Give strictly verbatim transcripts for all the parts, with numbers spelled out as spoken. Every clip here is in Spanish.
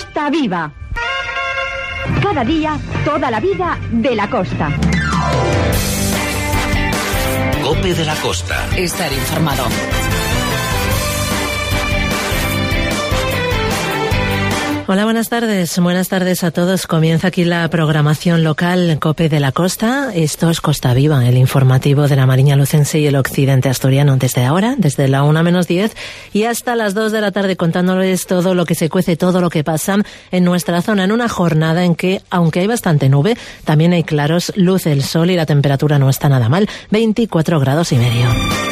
Costa Viva. Cada día, toda la vida de la costa. COPE de la Costa. Estar informado. Hola, buenas tardes. Buenas tardes a todos. Comienza aquí la programación local COPE de la Costa. Esto es Costa Viva, el informativo de la Mariña Lucense y el occidente asturiano, desde ahora, desde la una menos diez y hasta las dos de la tarde, contándoles todo lo que se cuece, todo lo que pasa en nuestra zona, en una jornada en que, aunque hay bastante nube, también hay claros, luce el sol y la temperatura no está nada mal, veinticuatro grados y medio.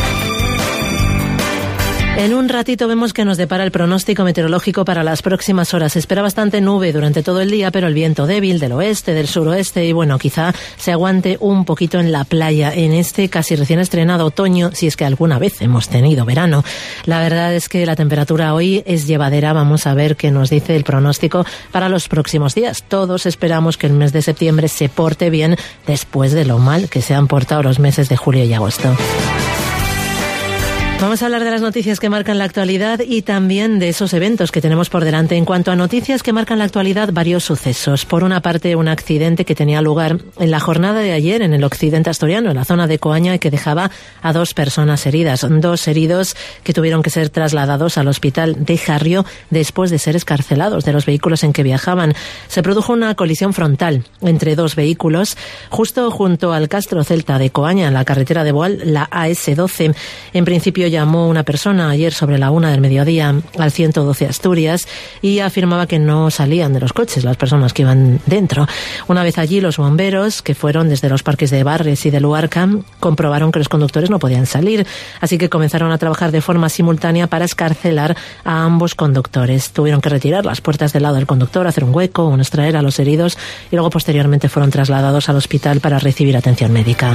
En un ratito vemos que nos depara el pronóstico meteorológico para las próximas horas. Se espera bastante nube durante todo el día, pero el viento débil del oeste, del suroeste y bueno, quizá se aguante un poquito en la playa en este casi recién estrenado otoño, si es que alguna vez hemos tenido verano. La verdad es que la temperatura hoy es llevadera. Vamos a ver qué nos dice el pronóstico para los próximos días. Todos esperamos que el mes de septiembre se porte bien después de lo mal que se han portado los meses de julio y agosto. Vamos a hablar de las noticias que marcan la actualidad y también de esos eventos que tenemos por delante. En cuanto a noticias que marcan la actualidad, varios sucesos. Por una parte, un accidente que tenía lugar en la jornada de ayer en el occidente asturiano, en la zona de Coaña, y que dejaba a dos personas heridas. Dos heridos que tuvieron que ser trasladados al hospital de Jarrio después de ser escarcelados de los vehículos en que viajaban. Se produjo una colisión frontal entre dos vehículos justo junto al Castro Celta de Coaña, en la carretera de Boal, la A S doce. En principio, llamó una persona ayer sobre la una del mediodía al ciento doce Asturias y afirmaba que no salían de los coches las personas que iban dentro. Una vez allí, los bomberos, que fueron desde los parques de Barres y de Luarca, comprobaron que los conductores no podían salir, así que comenzaron a trabajar de forma simultánea para escarcelar a ambos conductores. Tuvieron que retirar las puertas del lado del conductor, hacer un hueco, extraer a los heridos y luego posteriormente fueron trasladados al hospital para recibir atención médica.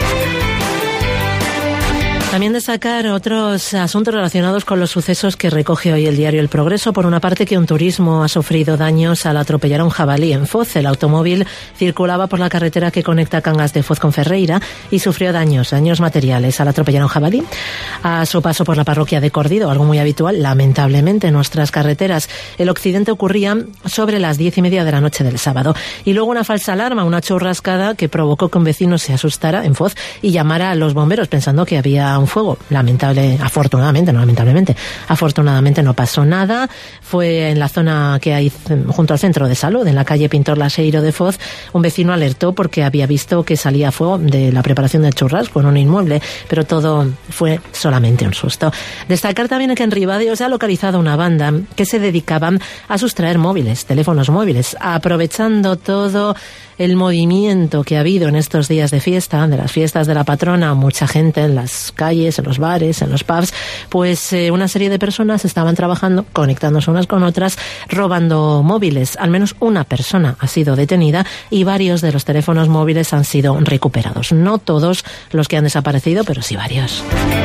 También destacar otros asuntos relacionados con los sucesos que recoge hoy el diario El Progreso. Por una parte, que un turismo ha sufrido daños al atropellar a un jabalí en Foz. El automóvil circulaba por la carretera que conecta Cangas de Foz con Ferreira y sufrió daños, daños materiales al atropellar a un jabalí. A su paso por la parroquia de Cordido, algo muy habitual, lamentablemente, en nuestras carreteras. El accidente ocurría sobre las diez y media de la noche del sábado. Y luego una falsa alarma, una churrascada que provocó que un vecino se asustara en Foz y llamara a los bomberos pensando que había un fuego. Lamentable, afortunadamente, no lamentablemente, afortunadamente no pasó nada. Fue en la zona que hay junto al centro de salud, en la calle Pintor Laseiro de Foz. Un vecino alertó porque había visto que salía fuego de la preparación del churrasco en un inmueble, pero todo fue solamente un susto. Destacar también que en Ribadeo se ha localizado una banda que se dedicaba a sustraer móviles, teléfonos móviles, aprovechando todo el movimiento que ha habido en estos días de fiesta, de las fiestas de la patrona, mucha gente en las calles, en los bares, en los pubs, pues eh, una serie de personas estaban trabajando, conectándose unas con otras, robando móviles. Al menos una persona ha sido detenida y varios de los teléfonos móviles han sido recuperados. No todos los que han desaparecido, pero sí varios.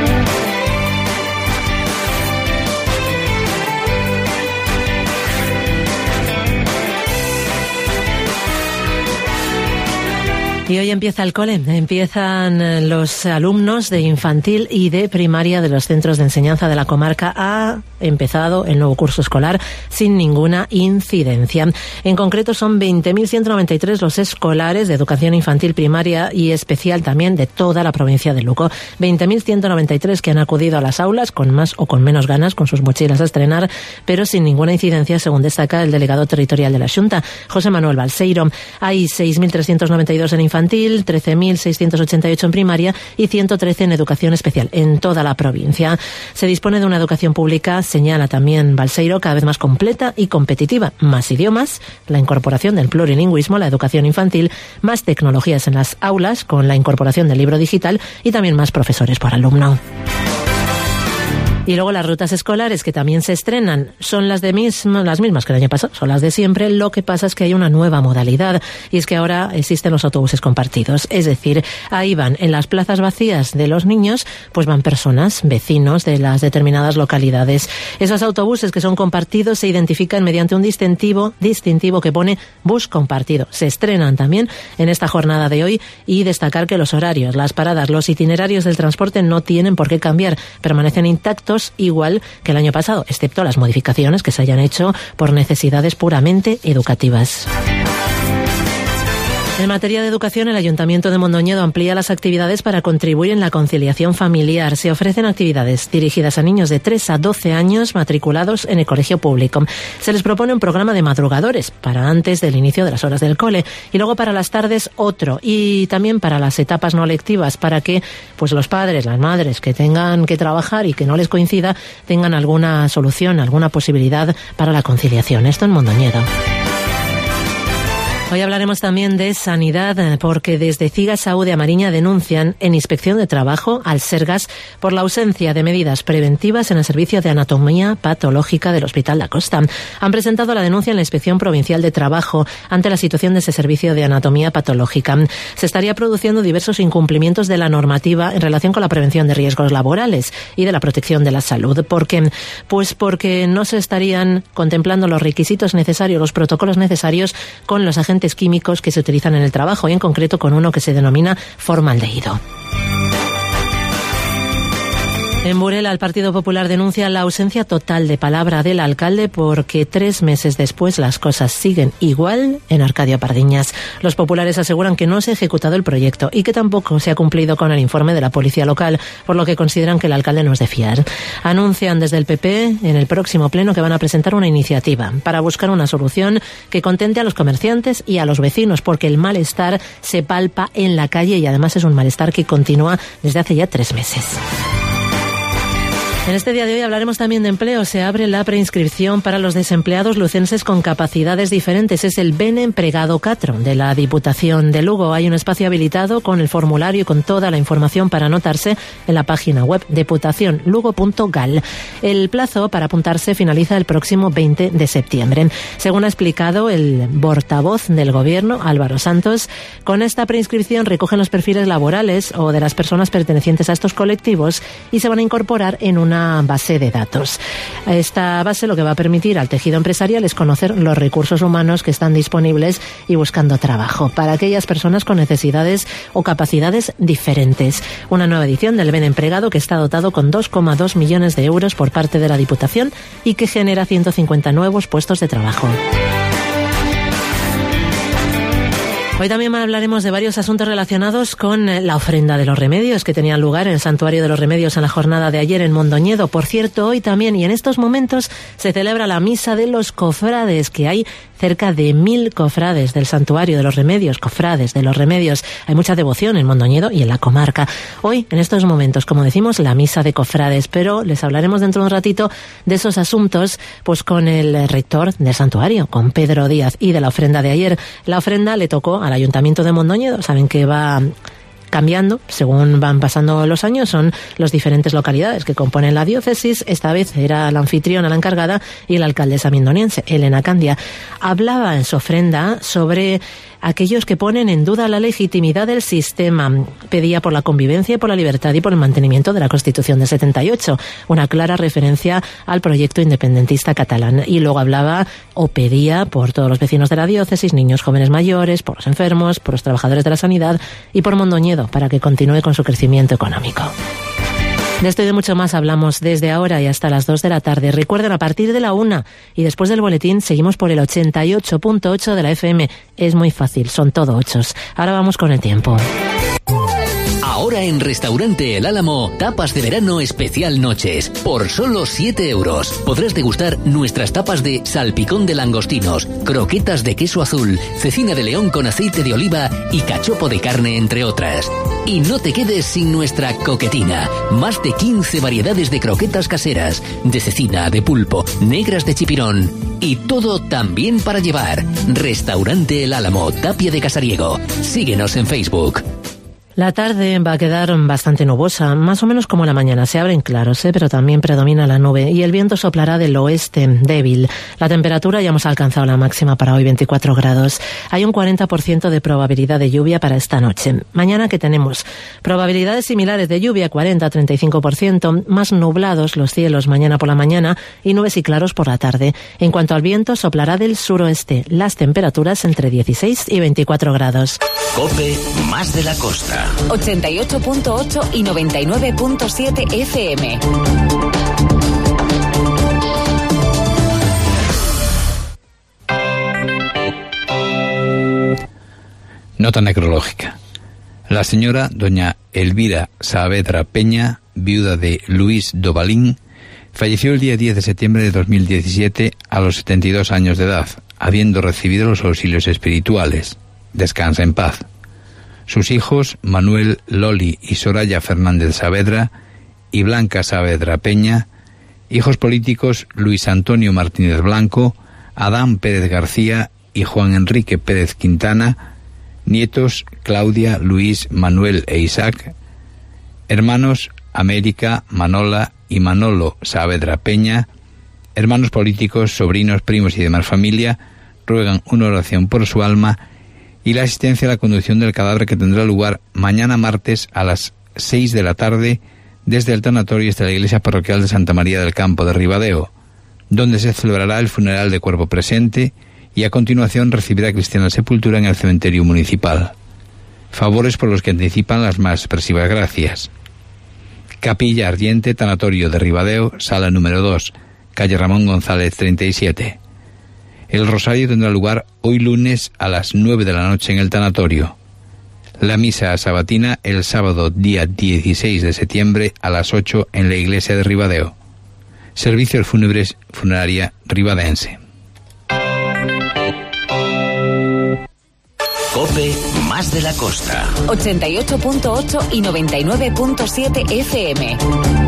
Y hoy empieza el cole, empiezan los alumnos de infantil y de primaria de los centros de enseñanza de la comarca. Ha empezado el nuevo curso escolar sin ninguna incidencia. En concreto son veinte mil ciento noventa y tres los escolares de educación infantil, primaria y especial también de toda la provincia de Lugo. veinte mil ciento noventa y tres que han acudido a las aulas con más o con menos ganas, con sus mochilas a estrenar, pero sin ninguna incidencia, según destaca el delegado territorial de la Xunta, José Manuel Balseiro. Hay seis mil trescientos noventa y dos en infantil, infantil, trece mil seiscientos ochenta y ocho en primaria y ciento trece en educación especial en toda la provincia. Se dispone de una educación pública, señala también Balseiro, cada vez más completa y competitiva. Más idiomas, la incorporación del plurilingüismo, la educación infantil, más tecnologías en las aulas con la incorporación del libro digital y también más profesores por alumno. Y luego las rutas escolares que también se estrenan son las de misma, las mismas que el año pasado, son las de siempre. Lo que pasa es que hay una nueva modalidad y es que ahora existen los autobuses compartidos. Es decir, ahí van en las plazas vacías de los niños, pues van personas, vecinos de las determinadas localidades. Esos autobuses que son compartidos se identifican mediante un distintivo, distintivo que pone bus compartido. Se estrenan también en esta jornada de hoy y destacar que los horarios, las paradas, los itinerarios del transporte no tienen por qué cambiar, permanecen intactos plazos igual que el año pasado, excepto las modificaciones que se hayan hecho por necesidades puramente educativas. En materia de educación, el Ayuntamiento de Mondoñedo amplía las actividades para contribuir en la conciliación familiar. Se ofrecen actividades dirigidas a niños de tres a doce años matriculados en el colegio público. Se les propone un programa de madrugadores para antes del inicio de las horas del cole y luego para las tardes otro, y también para las etapas no lectivas, para que pues los padres, las madres que tengan que trabajar y que no les coincida tengan alguna solución, alguna posibilidad para la conciliación. Esto en Mondoñedo. Hoy hablaremos también de sanidad, porque desde CIGAS Saúde a Mariña denuncian en Inspección de Trabajo al Sergas por la ausencia de medidas preventivas en el servicio de anatomía patológica del Hospital da Costa. Han presentado la denuncia en la Inspección Provincial de Trabajo ante la situación de ese servicio de anatomía patológica. Se estaría produciendo diversos incumplimientos de la normativa en relación con la prevención de riesgos laborales y de la protección de la salud. ¿Por qué? Pues porque no se estarían contemplando los requisitos necesarios, los protocolos necesarios con los agentes químicos que se utilizan en el trabajo, y en concreto con uno que se denomina formaldehído. En Burela, el Partido Popular denuncia la ausencia total de palabra del alcalde porque tres meses después las cosas siguen igual en Arcadio Pardiñas. Los populares aseguran que no se ha ejecutado el proyecto y que tampoco se ha cumplido con el informe de la policía local, por lo que consideran que el alcalde no es de fiar. Anuncian desde el P P en el próximo pleno que van a presentar una iniciativa para buscar una solución que contente a los comerciantes y a los vecinos, porque el malestar se palpa en la calle y además es un malestar que continúa desde hace ya tres meses. En este día de hoy hablaremos también de empleo. Se abre la preinscripción para los desempleados lucenses con capacidades diferentes. Es el Ben Empregado Catro de la Diputación de Lugo. Hay un espacio habilitado con el formulario y con toda la información para anotarse en la página web deputación lugo punto gal. El plazo para apuntarse finaliza el próximo veinte de septiembre. Según ha explicado el portavoz del Gobierno, Álvaro Santos, con esta preinscripción recogen los perfiles laborales o de las personas pertenecientes a estos colectivos y se van a incorporar en una base de datos. Esta base lo que va a permitir al tejido empresarial es conocer los recursos humanos que están disponibles y buscando trabajo para aquellas personas con necesidades o capacidades diferentes. Una nueva edición del Ben Empregado que está dotado con dos coma dos millones de euros por parte de la Diputación y que genera ciento cincuenta nuevos puestos de trabajo. Hoy también hablaremos de varios asuntos relacionados con la ofrenda de los remedios que tenía lugar en el Santuario de los Remedios en la jornada de ayer en Mondoñedo. Por cierto, hoy también y en estos momentos se celebra la Misa de los Cofrades, que hay cerca de mil cofrades del Santuario de los Remedios, cofrades de los Remedios. Hay mucha devoción en Mondoñedo y en la comarca. Hoy, en estos momentos, como decimos, la Misa de Cofrades, pero les hablaremos dentro de un ratito de esos asuntos pues con el rector del santuario, con Pedro Díaz, y de la ofrenda de ayer. La ofrenda le tocó al Ayuntamiento de Mondoñedo. Saben que va cambiando según van pasando los años, son las diferentes localidades que componen la diócesis. Esta vez era la anfitriona, la encargada, y la alcaldesa mindoniense, Elena Candia. Hablaba en su ofrenda sobre aquellos que ponen en duda la legitimidad del sistema. Pedía por la convivencia y por la libertad y por el mantenimiento de la Constitución del setenta y ocho, una clara referencia al proyecto independentista catalán. Y luego hablaba o pedía por todos los vecinos de la diócesis, niños, jóvenes, mayores, por los enfermos, por los trabajadores de la sanidad y por Mondoñedo, para que continúe con su crecimiento económico. De esto y de mucho más hablamos desde ahora y hasta las dos de la tarde. Recuerden, a partir de la una y después del boletín seguimos por el ochenta y ocho punto ocho de la F M. Es muy fácil, son todo ochos. Ahora vamos con el tiempo. Ahora en Restaurante El Álamo, tapas de verano especial noches, por solo siete euros. Podrás degustar nuestras tapas de salpicón de langostinos, croquetas de queso azul, cecina de león con aceite de oliva y cachopo de carne, entre otras. Y no te quedes sin nuestra coquetina. Más de quince variedades de croquetas caseras, de cecina, de pulpo, negras de chipirón. Y todo también para llevar. Restaurante El Álamo, Tapia de Casariego. Síguenos en Facebook. La tarde va a quedar bastante nubosa, más o menos como la mañana. Se abren claros, ¿eh? Pero también predomina la nube y el viento soplará del oeste, débil. La temperatura ya hemos alcanzado la máxima para hoy, veinticuatro grados. Hay un cuarenta por ciento de probabilidad de lluvia para esta noche. Mañana, ¿qué tenemos? Probabilidades similares de lluvia, cuarenta a treinta y cinco por ciento. Más nublados los cielos mañana por la mañana y nubes y claros por la tarde. En cuanto al viento, soplará del suroeste. Las temperaturas entre dieciséis y veinticuatro grados. COPE, más de la costa. ochenta y ocho punto ocho y noventa y nueve punto siete F M. Nota necrológica. La señora doña Elvira Saavedra Peña, viuda de Luis Dovalín, falleció el día diez de septiembre de dos mil diecisiete a los setenta y dos años de edad, habiendo recibido los auxilios espirituales. Descansa en paz. Sus hijos, Manuel Loli y Soraya Fernández Saavedra y Blanca Saavedra Peña; hijos políticos, Luis Antonio Martínez Blanco, Adán Pérez García y Juan Enrique Pérez Quintana; nietos, Claudia, Luis, Manuel e Isaac; hermanos, América, Manola y Manolo Saavedra Peña; hermanos políticos, sobrinos, primos y demás familia, ruegan una oración por su alma y la asistencia a la conducción del cadáver, que tendrá lugar mañana martes a las seis de la tarde desde el tanatorio hasta la iglesia parroquial de Santa María del Campo de Ribadeo, donde se celebrará el funeral de cuerpo presente y a continuación recibirá cristiana sepultura en el cementerio municipal. Favores por los que anticipan las más expresivas gracias. Capilla Ardiente, Tanatorio de Ribadeo, sala número dos, calle Ramón González treinta y siete. El rosario tendrá lugar hoy lunes a las nueve de la noche en el tanatorio. La misa sabatina el sábado día dieciséis de septiembre a las ocho en la iglesia de Ribadeo. Servicios fúnebres Funeraria Ribadense. COPE más de la costa. ochenta y ocho punto ocho y noventa y nueve punto siete F M.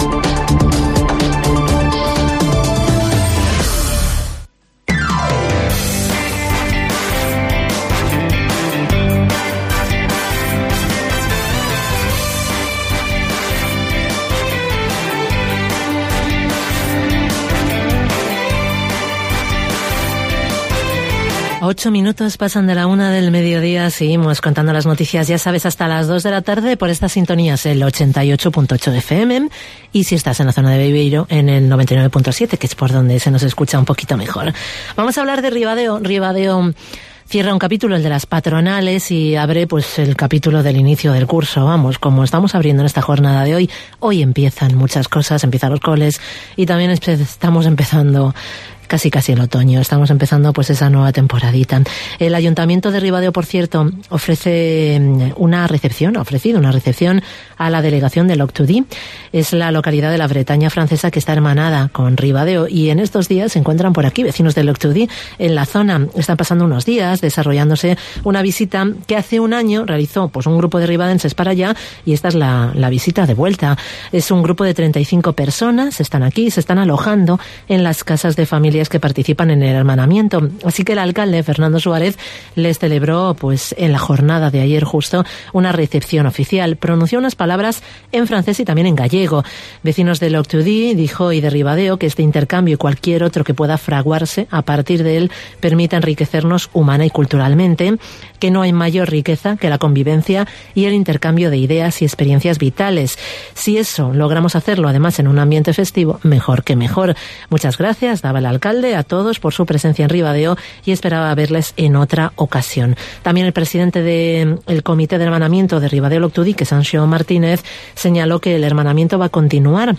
Ocho minutos pasan de la una del mediodía, seguimos contando las noticias, ya sabes, hasta las dos de la tarde por estas sintonías, el ochenta y ocho punto ocho F M, y si estás en la zona de Bebeiro, en el noventa y nueve punto siete, que es por donde se nos escucha un poquito mejor. Vamos a hablar de Ribadeo. Ribadeo cierra un capítulo, el de las patronales, y abre pues el capítulo del inicio del curso. Vamos, como estamos abriendo en esta jornada de hoy, hoy empiezan muchas cosas, empiezan los coles, y también estamos empezando casi casi el otoño, estamos empezando pues esa nueva temporadita. El Ayuntamiento de Ribadeo, por cierto, ofrece una recepción, ha ofrecido una recepción a la delegación de Loctudy. Es la localidad de la Bretaña francesa que está hermanada con Ribadeo, y en estos días se encuentran por aquí vecinos de Loctudy en la zona. Están pasando unos días desarrollándose una visita que hace un año realizó pues un grupo de ribadenses para allá, y esta es la, la visita de vuelta. Es un grupo de treinta y cinco personas, están aquí, se están alojando en las casas de familia que participan en el hermanamiento. Así que el alcalde, Fernando Suárez, les celebró pues en la jornada de ayer justo una recepción oficial. Pronunció unas palabras en francés y también en gallego. Vecinos de Loctudy, dijo, y de Ribadeo, que este intercambio y cualquier otro que pueda fraguarse a partir de él permita enriquecernos humana y culturalmente, que no hay mayor riqueza que la convivencia y el intercambio de ideas y experiencias vitales. Si eso logramos hacerlo además en un ambiente festivo, mejor que mejor. Muchas gracias, daba el alcalde a todos por su presencia en Ribadeo, y esperaba verles en otra ocasión. También el presidente del Comité de Hermanamiento de Ribadeo Loctudy, que es Sancho Martínez, señaló que el hermanamiento va a continuar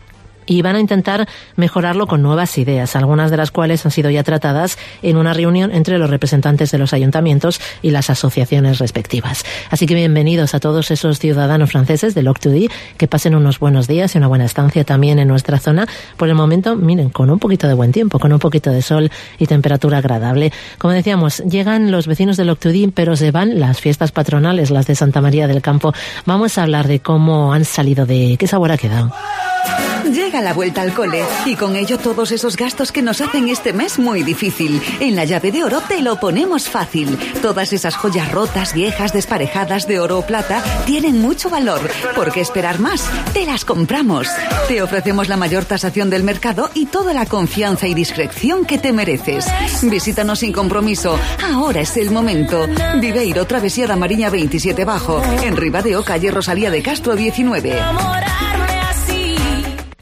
y van a intentar mejorarlo con nuevas ideas, algunas de las cuales han sido ya tratadas en una reunión entre los representantes de los ayuntamientos y las asociaciones respectivas. Así que bienvenidos a todos esos ciudadanos franceses de Loctudy, que pasen unos buenos días y una buena estancia también en nuestra zona. Por el momento, miren, con un poquito de buen tiempo, con un poquito de sol y temperatura agradable. Como decíamos, llegan los vecinos de Loctudy, pero se van las fiestas patronales, las de Santa María del Campo. Vamos a hablar de cómo han salido, de qué sabor ha quedado. Llega la vuelta al cole y con ello todos esos gastos que nos hacen este mes muy difícil. En la llave de oro te lo ponemos fácil. Todas esas joyas rotas, viejas, desparejadas de oro o plata tienen mucho valor. ¿Por qué esperar más? Te las compramos. Te ofrecemos la mayor tasación del mercado y toda la confianza y discreción que te mereces. Visítanos sin compromiso. Ahora es el momento. Viveiro, Travesía da Mariña veintisiete Bajo. En Ribadeo, calle Rosalía de Castro diecinueve.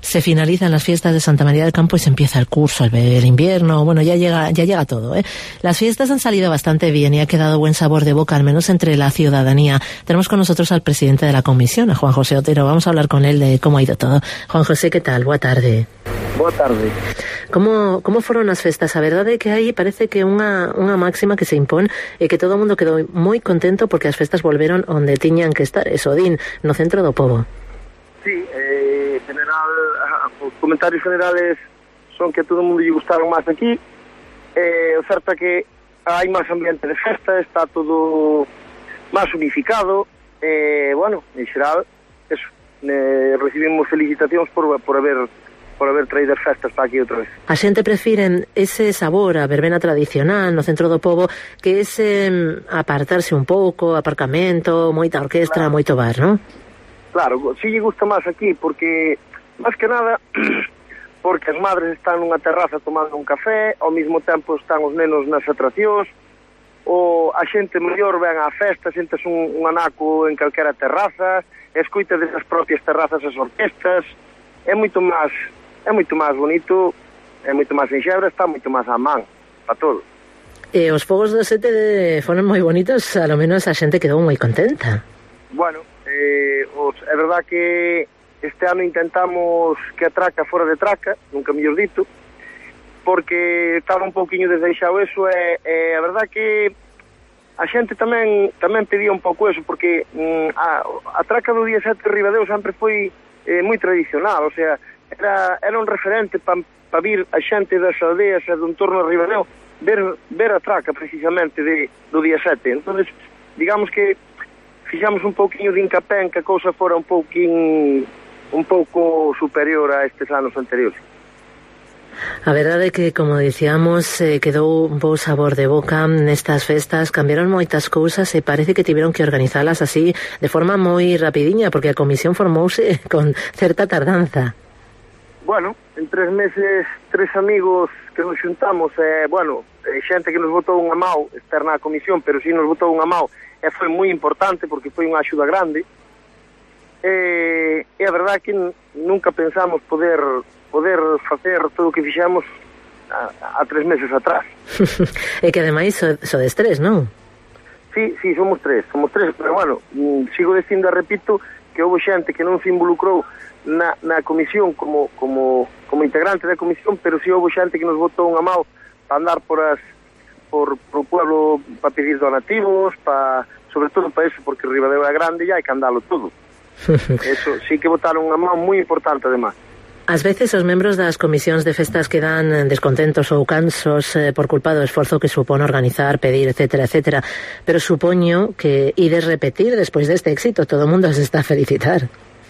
se finalizan las fiestas de Santa María del Campo y se empieza el curso, el, el invierno, bueno, ya llega, ya llega todo, ¿eh? Las fiestas han salido bastante bien y ha quedado buen sabor de boca, al menos entre la ciudadanía. Tenemos con nosotros al presidente de la comisión, a Juan José Otero. Vamos a hablar con él de cómo ha ido todo. Juan José, ¿qué tal? Boa tarde. Boa tarde. Como, como foron as festas? A verdade é que aí parece que unha, unha máxima que se impón e que todo o mundo quedou moi contento porque as festas volveron onde tiñan que estar, eso din, no centro do pobo. Sí, eh, general, os comentarios generales son que a todo o mundo lle gustaron máis aquí. Eh, o certo é que hai máis ambiente de festa, está todo máis unificado. Eh, bueno, en xeral, eso, eh, recibimos felicitacións por, por haber... por haber traído as festas para aquí outra vez. A xente prefire ese sabor a verbena tradicional no centro do pobo que ese apartarse un pouco, aparcamento, moita orquestra, claro. Moito bar, non? Claro, si lle gusta máis aquí porque, máis que nada, porque as madres están nunha terraza tomando un café, ao mesmo tempo están os nenos nas atraccións, ou a xente mellor ven á festa, xentes un, un anaco en calquera terraza, escoita desas propias terrazas as orquestas, é moito máis... é moito máis bonito, é moito máis enxebra, está moito máis á man, para todo. E os fogos do sete foron moi bonitos, a lo menos a xente quedou moi contenta. Bueno, eh, os, é verdad que este ano intentamos que a traca fora de traca, nunca mellor dito, porque estaba un pouquiño desdeixado eso, e, e a verdad que a xente tamén tamén pedía un pouco eso, porque mm, a, a traca do día sete de Ribadeo sempre foi eh, moi tradicional, o sea, Era, era un referente para pa vir a xente das aldeas e do entorno de Ribadeo ver, ver a traca precisamente de, do día sete. Entonces, digamos que fixamos un pouquinho de incapé en que a cousa fora un pouquín un pouco superior a estes anos anteriores. A verdade é que, como dicíamos, eh, quedou un bo sabor de boca nestas festas, cambiaron moitas cousas e parece que tiveron que organizalas así de forma moi rapidiña, porque a comisión formouse con certa tardanza. Bueno, en tres meses, tres amigos que nos xuntamos, eh, bueno, eh, xente que nos botou unha mão externa á comisión, pero si nos botou unha mão, e foi moi importante porque foi unha axuda grande. E, e a verdade é que nunca pensamos poder poder facer todo o que fixemos a, a tres meses atrás. E que ademais so, sodes tres, non? Sí, sí, somos tres, somos tres, pero bueno, sigo dicindo e repito que houve xente que non se involucrou Na, na comisión como, como, como integrante da comisión, pero si houve xente que nos botou unha mão para andar por as por, por o pueblo para pedir donativos, para, sobre todo para eso, porque Ribadeo é grande e hai que andalo todo. Eso sí que botaron unha mão moi importante además. Ás veces os membros das comisións de festas quedan descontentos ou cansos eh, por culpa do esforzo que supón organizar, pedir, etcétera, etcétera, pero supoño que ides repetir despois deste éxito, todo o mundo se está a felicitar.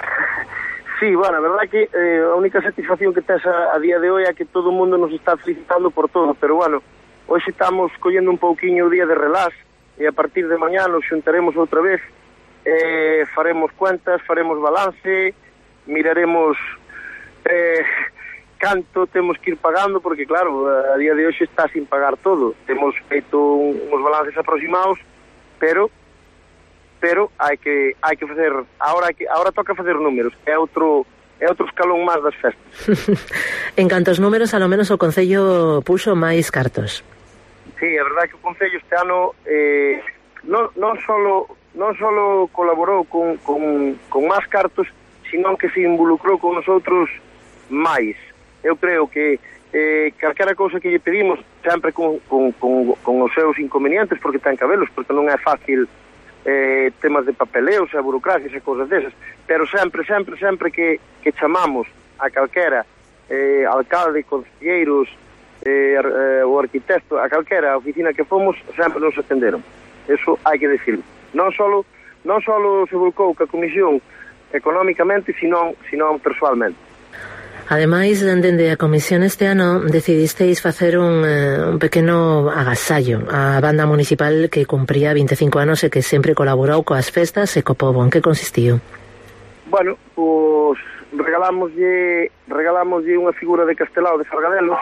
Sí, bueno, a verdad que eh, a única satisfacción que tens a, a día de hoy é que todo o mundo nos está felicitando por todo, pero bueno, hoxe estamos collendo un pouquiño o día de relax e a partir de mañá nos xuntaremos outra vez, eh, faremos cuentas, faremos balance, miraremos eh, canto temos que ir pagando, porque claro, a día de hoxe está sin pagar todo, temos feito un, uns balances aproximados, pero... pero hai que hai que facer, agora hai que agora toca facer números, é outro é outro escalón máis das festas. En cantos números, a lo menos o Concello puxo máis cartos. Sí, a verdade é que o Concello este ano eh, non, non solo non solo colaborou con, con, con máis cartos, sino que se involucrou con nosotros máis. Eu creo que eh, calquera cousa que lle pedimos, sempre con, con, con, con os seus inconvenientes, porque ten cabelos, porque non é fácil eh, temas de papeleos e burocracias e cousas desas, pero sempre, sempre, sempre que, que chamamos a calquera eh, alcalde, concelleiros, eh, eh, o arquitecto, a calquera oficina que fomos, sempre nos atenderon. Eso hai que decirlo. Non solo, non solo se volcou ca comisión económicamente, sino, sino persoalmente. Ademais, dende a comisión este ano decidisteis facer un, eh, un pequeno agasallo a banda municipal que cumpría veinticinco anos e que sempre colaborou coas festas e co pobo. En que consistiu? Bueno, pues regalámoslle regalámoslle unha figura de Castelao de Sargadelos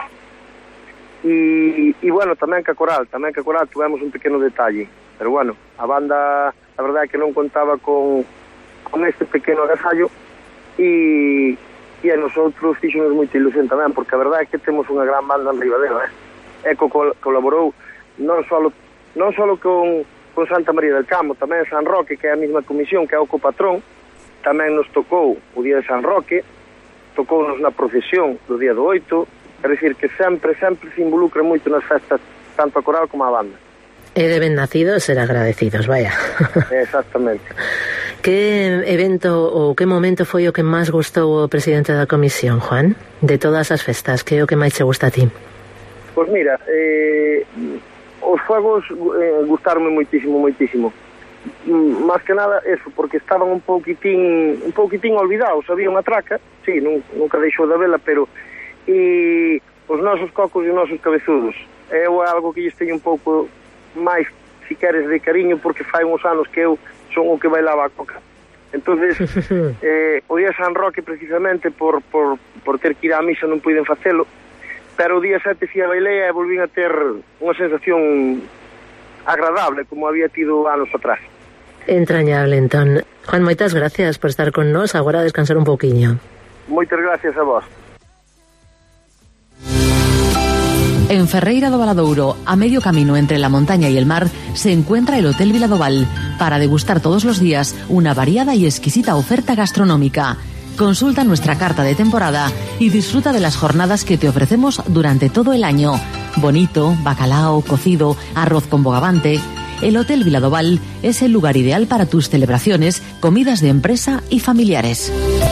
e, e bueno, tamén ca coral, tamén ca coral tuvemos un pequeno detalle, pero bueno, a banda, a verdade é que non contaba con con este pequeno agasallo e e a nosotros fixonos moita ilusión tamén, porque a verdade é que temos unha gran banda en Ribadeo, eh? Eco col colaborou non só non só con, con Santa María del Campo, tamén San Roque, que é a mesma comisión, que é o copatrón, tamén nos tocou o día de San Roque, tocounos na procesión do día do oito, é dicir, que sempre, sempre se involucra moito nas festas, tanto a coral como a banda. E deben nacidos ser agradecidos, vaya. Exactamente. Que evento ou que momento foi o que máis gustou o presidente da comisión, Juan? De todas as festas, que é o que máis che gusta a ti? Pois mira, eh, os fuegos eh, gustaronme moitísimo, moitísimo. Más que nada eso, porque estaban un pouquitín un pouquitín olvidados, había unha traca, sí, nunca deixou de vela, pero e os nosos cocos e os nosos cabezudos. É algo que lles teño un pouco máis, si queres, de cariño, porque fai uns anos que eu son o que bailaba a coca. Entonces, eh, o día San Roque, precisamente, por, por, por ter que ir á misa non puiden facelo, pero o día sete si a bailei e volvín a ter unha sensación agradable, como había tido anos atrás. Entrañable, entón. Juan, moitas gracias por estar con nós, agora a descansar un pouquiño. Moitas gracias a vos. En Ferreira do Valadouro, a medio camino entre la montaña y el mar, se encuentra el Hotel Viladoval, para degustar todos los días una variada y exquisita oferta gastronómica. Consulta nuestra carta de temporada y disfruta de las jornadas que te ofrecemos durante todo el año. Bonito, bacalao, cocido, arroz con bogavante. El Hotel Viladoval es el lugar ideal para tus celebraciones, comidas de empresa y familiares.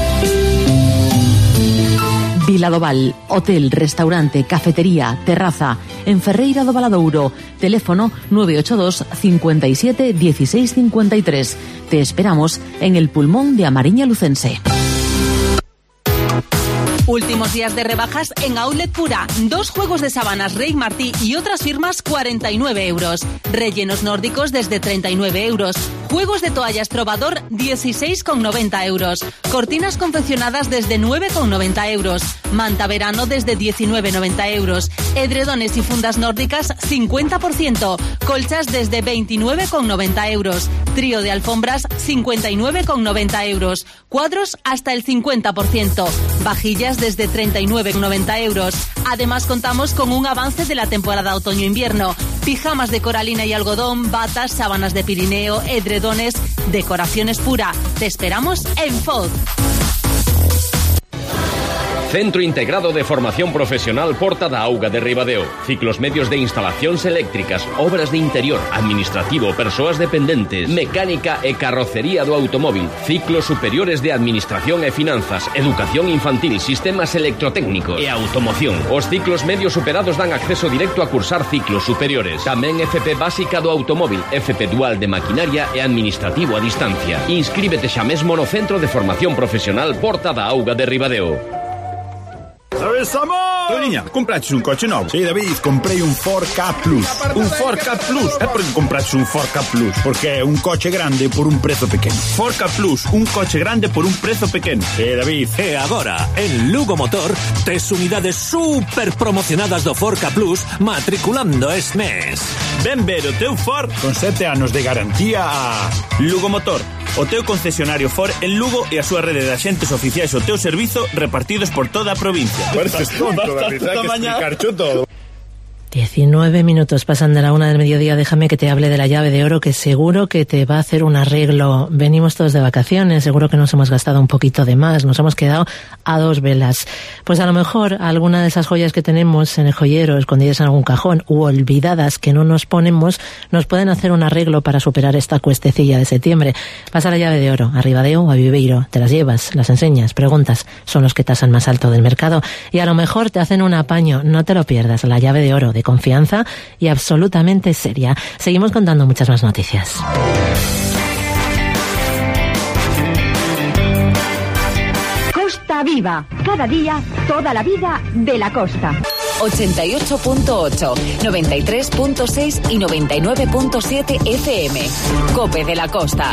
Viladoval, hotel, restaurante, cafetería, terraza, en Ferreira do Valadouro, teléfono nueve ocho dos, cincuenta y siete, dieciséis cincuenta y tres. Te esperamos en el pulmón de Amariña Lucense. Últimos días de rebajas en Outlet Pura. Dos juegos de sábanas Rey Martí y otras firmas cuarenta y nueve euros. Rellenos nórdicos desde treinta y nueve euros. Juegos de toallas Trovador dieciséis con noventa euros. Cortinas confeccionadas desde nueve con noventa euros. Manta verano desde diecinueve con noventa euros. Edredones y fundas nórdicas cincuenta por ciento. Colchas desde veintinueve con noventa euros. Trío de alfombras cincuenta y nueve con noventa euros. Cuadros hasta el cincuenta por ciento. Vajillas desde treinta y nueve con noventa euros. Además contamos con un avance de la temporada otoño-invierno. Pijamas de coralina y algodón, batas, sábanas de Pirineo, edredones, decoraciones Pura. Te esperamos en Foz. Centro Integrado de Formación Profesional Porta da Auga de Ribadeo. Ciclos medios de instalacións eléctricas, obras de interior, administrativo, persoas dependentes, mecánica e carrocería do automóvil. Ciclos superiores de Administración e Finanzas, Educación Infantil, Sistemas Electrotécnicos e Automoción. Os ciclos medios superados dan acceso directo a cursar ciclos superiores. Tamén F P básica do automóvil, F P dual de maquinaria e administrativo a distancia. Inscríbete xa mesmo no Centro de Formación Profesional Porta da Auga de Ribadeo. ¿Sabes, amor? Toniña, compraches un coche novo? Sí, David, comprei un Ford K Plus. Un Ford K Plus? É porque compraches un Ford K Plus? Porque é un coche grande por un prezo pequeno. Ford K Plus, un coche grande por un prezo pequeno. Sí, David. E agora, en Lugo Motor, tes unidades super promocionadas do Ford K Plus matriculando este mes. Ven ver o teu Ford con sete anos de garantía a Lugo Motor, o teu concesionario Ford en Lugo e a súa rede de axentes oficiais ao teu servizo repartidos por toda a provincia. Pareces tonto, David, hay que explicar todo. diecinueve minutos pasan de la una del mediodía. Déjame que te hable de la llave de oro, que seguro que te va a hacer un arreglo. Venimos todos de vacaciones, seguro que nos hemos gastado un poquito de más, nos hemos quedado a dos velas. Pues a lo mejor alguna de esas joyas que tenemos en el joyero, escondidas en algún cajón u olvidadas que no nos ponemos, nos pueden hacer un arreglo para superar esta cuestecilla de septiembre. Pasa la llave de oro, a Ribadeo o a Viveiro, te las llevas, las enseñas, preguntas, son los que tasan más alto del mercado y a lo mejor te hacen un apaño. No te lo pierdas, la llave de oro de confianza y absolutamente seria. Seguimos contando muchas más noticias. Costa Viva, cada día, toda la vida de la costa. ochenta y ocho punto ocho, noventa y tres punto seis y noventa y nueve punto siete F M. Cope de la Costa.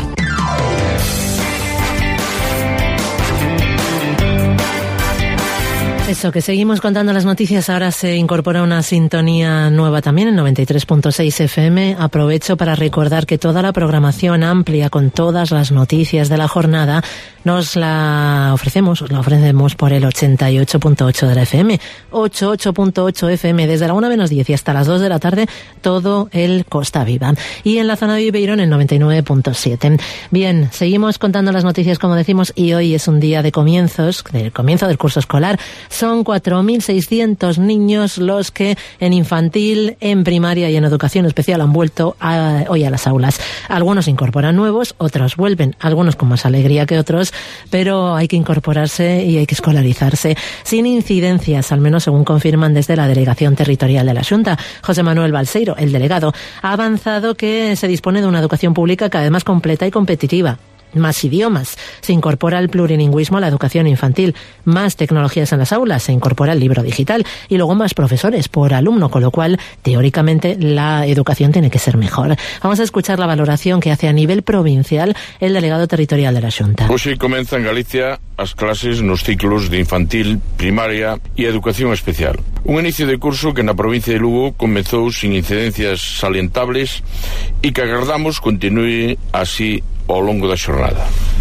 Eso, que seguimos contando las noticias. Ahora se incorpora una sintonía nueva también en noventa y tres punto seis F M. Aprovecho para recordar que toda la programación amplia con todas las noticias de la jornada nos la ofrecemos, os la ofrecemos por el ochenta y ocho punto ocho de la F M. ochenta y ocho punto ocho F M desde la una menos diez y hasta las dos de la tarde, todo el Costa Viva. Y en la zona de Viveiro en el noventa y nueve punto siete. Bien, seguimos contando las noticias como decimos y hoy es un día de comienzos, del comienzo del curso escolar. Son cuatro mil seiscientos niños los que en infantil, en primaria y en educación especial han vuelto a, hoy a las aulas. Algunos incorporan nuevos, otros vuelven, algunos con más alegría que otros, pero hay que incorporarse y hay que escolarizarse sin incidencias, al menos según confirman desde la Delegación Territorial de la Xunta. José Manuel Balseiro, el delegado, ha avanzado que se dispone de una educación pública cada vez más completa y competitiva. Más idiomas, se incorpora el plurilingüismo a la educación infantil, más tecnologías en las aulas, se incorpora el libro digital y luego más profesores por alumno, con lo cual, teóricamente, la educación tiene que ser mejor. Vamos a escuchar la valoración que hace a nivel provincial el delegado territorial de la Xunta. Hoxe comeza en Galicia as clases nos ciclos de infantil, primaria e educación especial. Un inicio de curso que na provincia de Lugo comezou sin incidencias salientables e que agardamos continue así ao longo da xornada.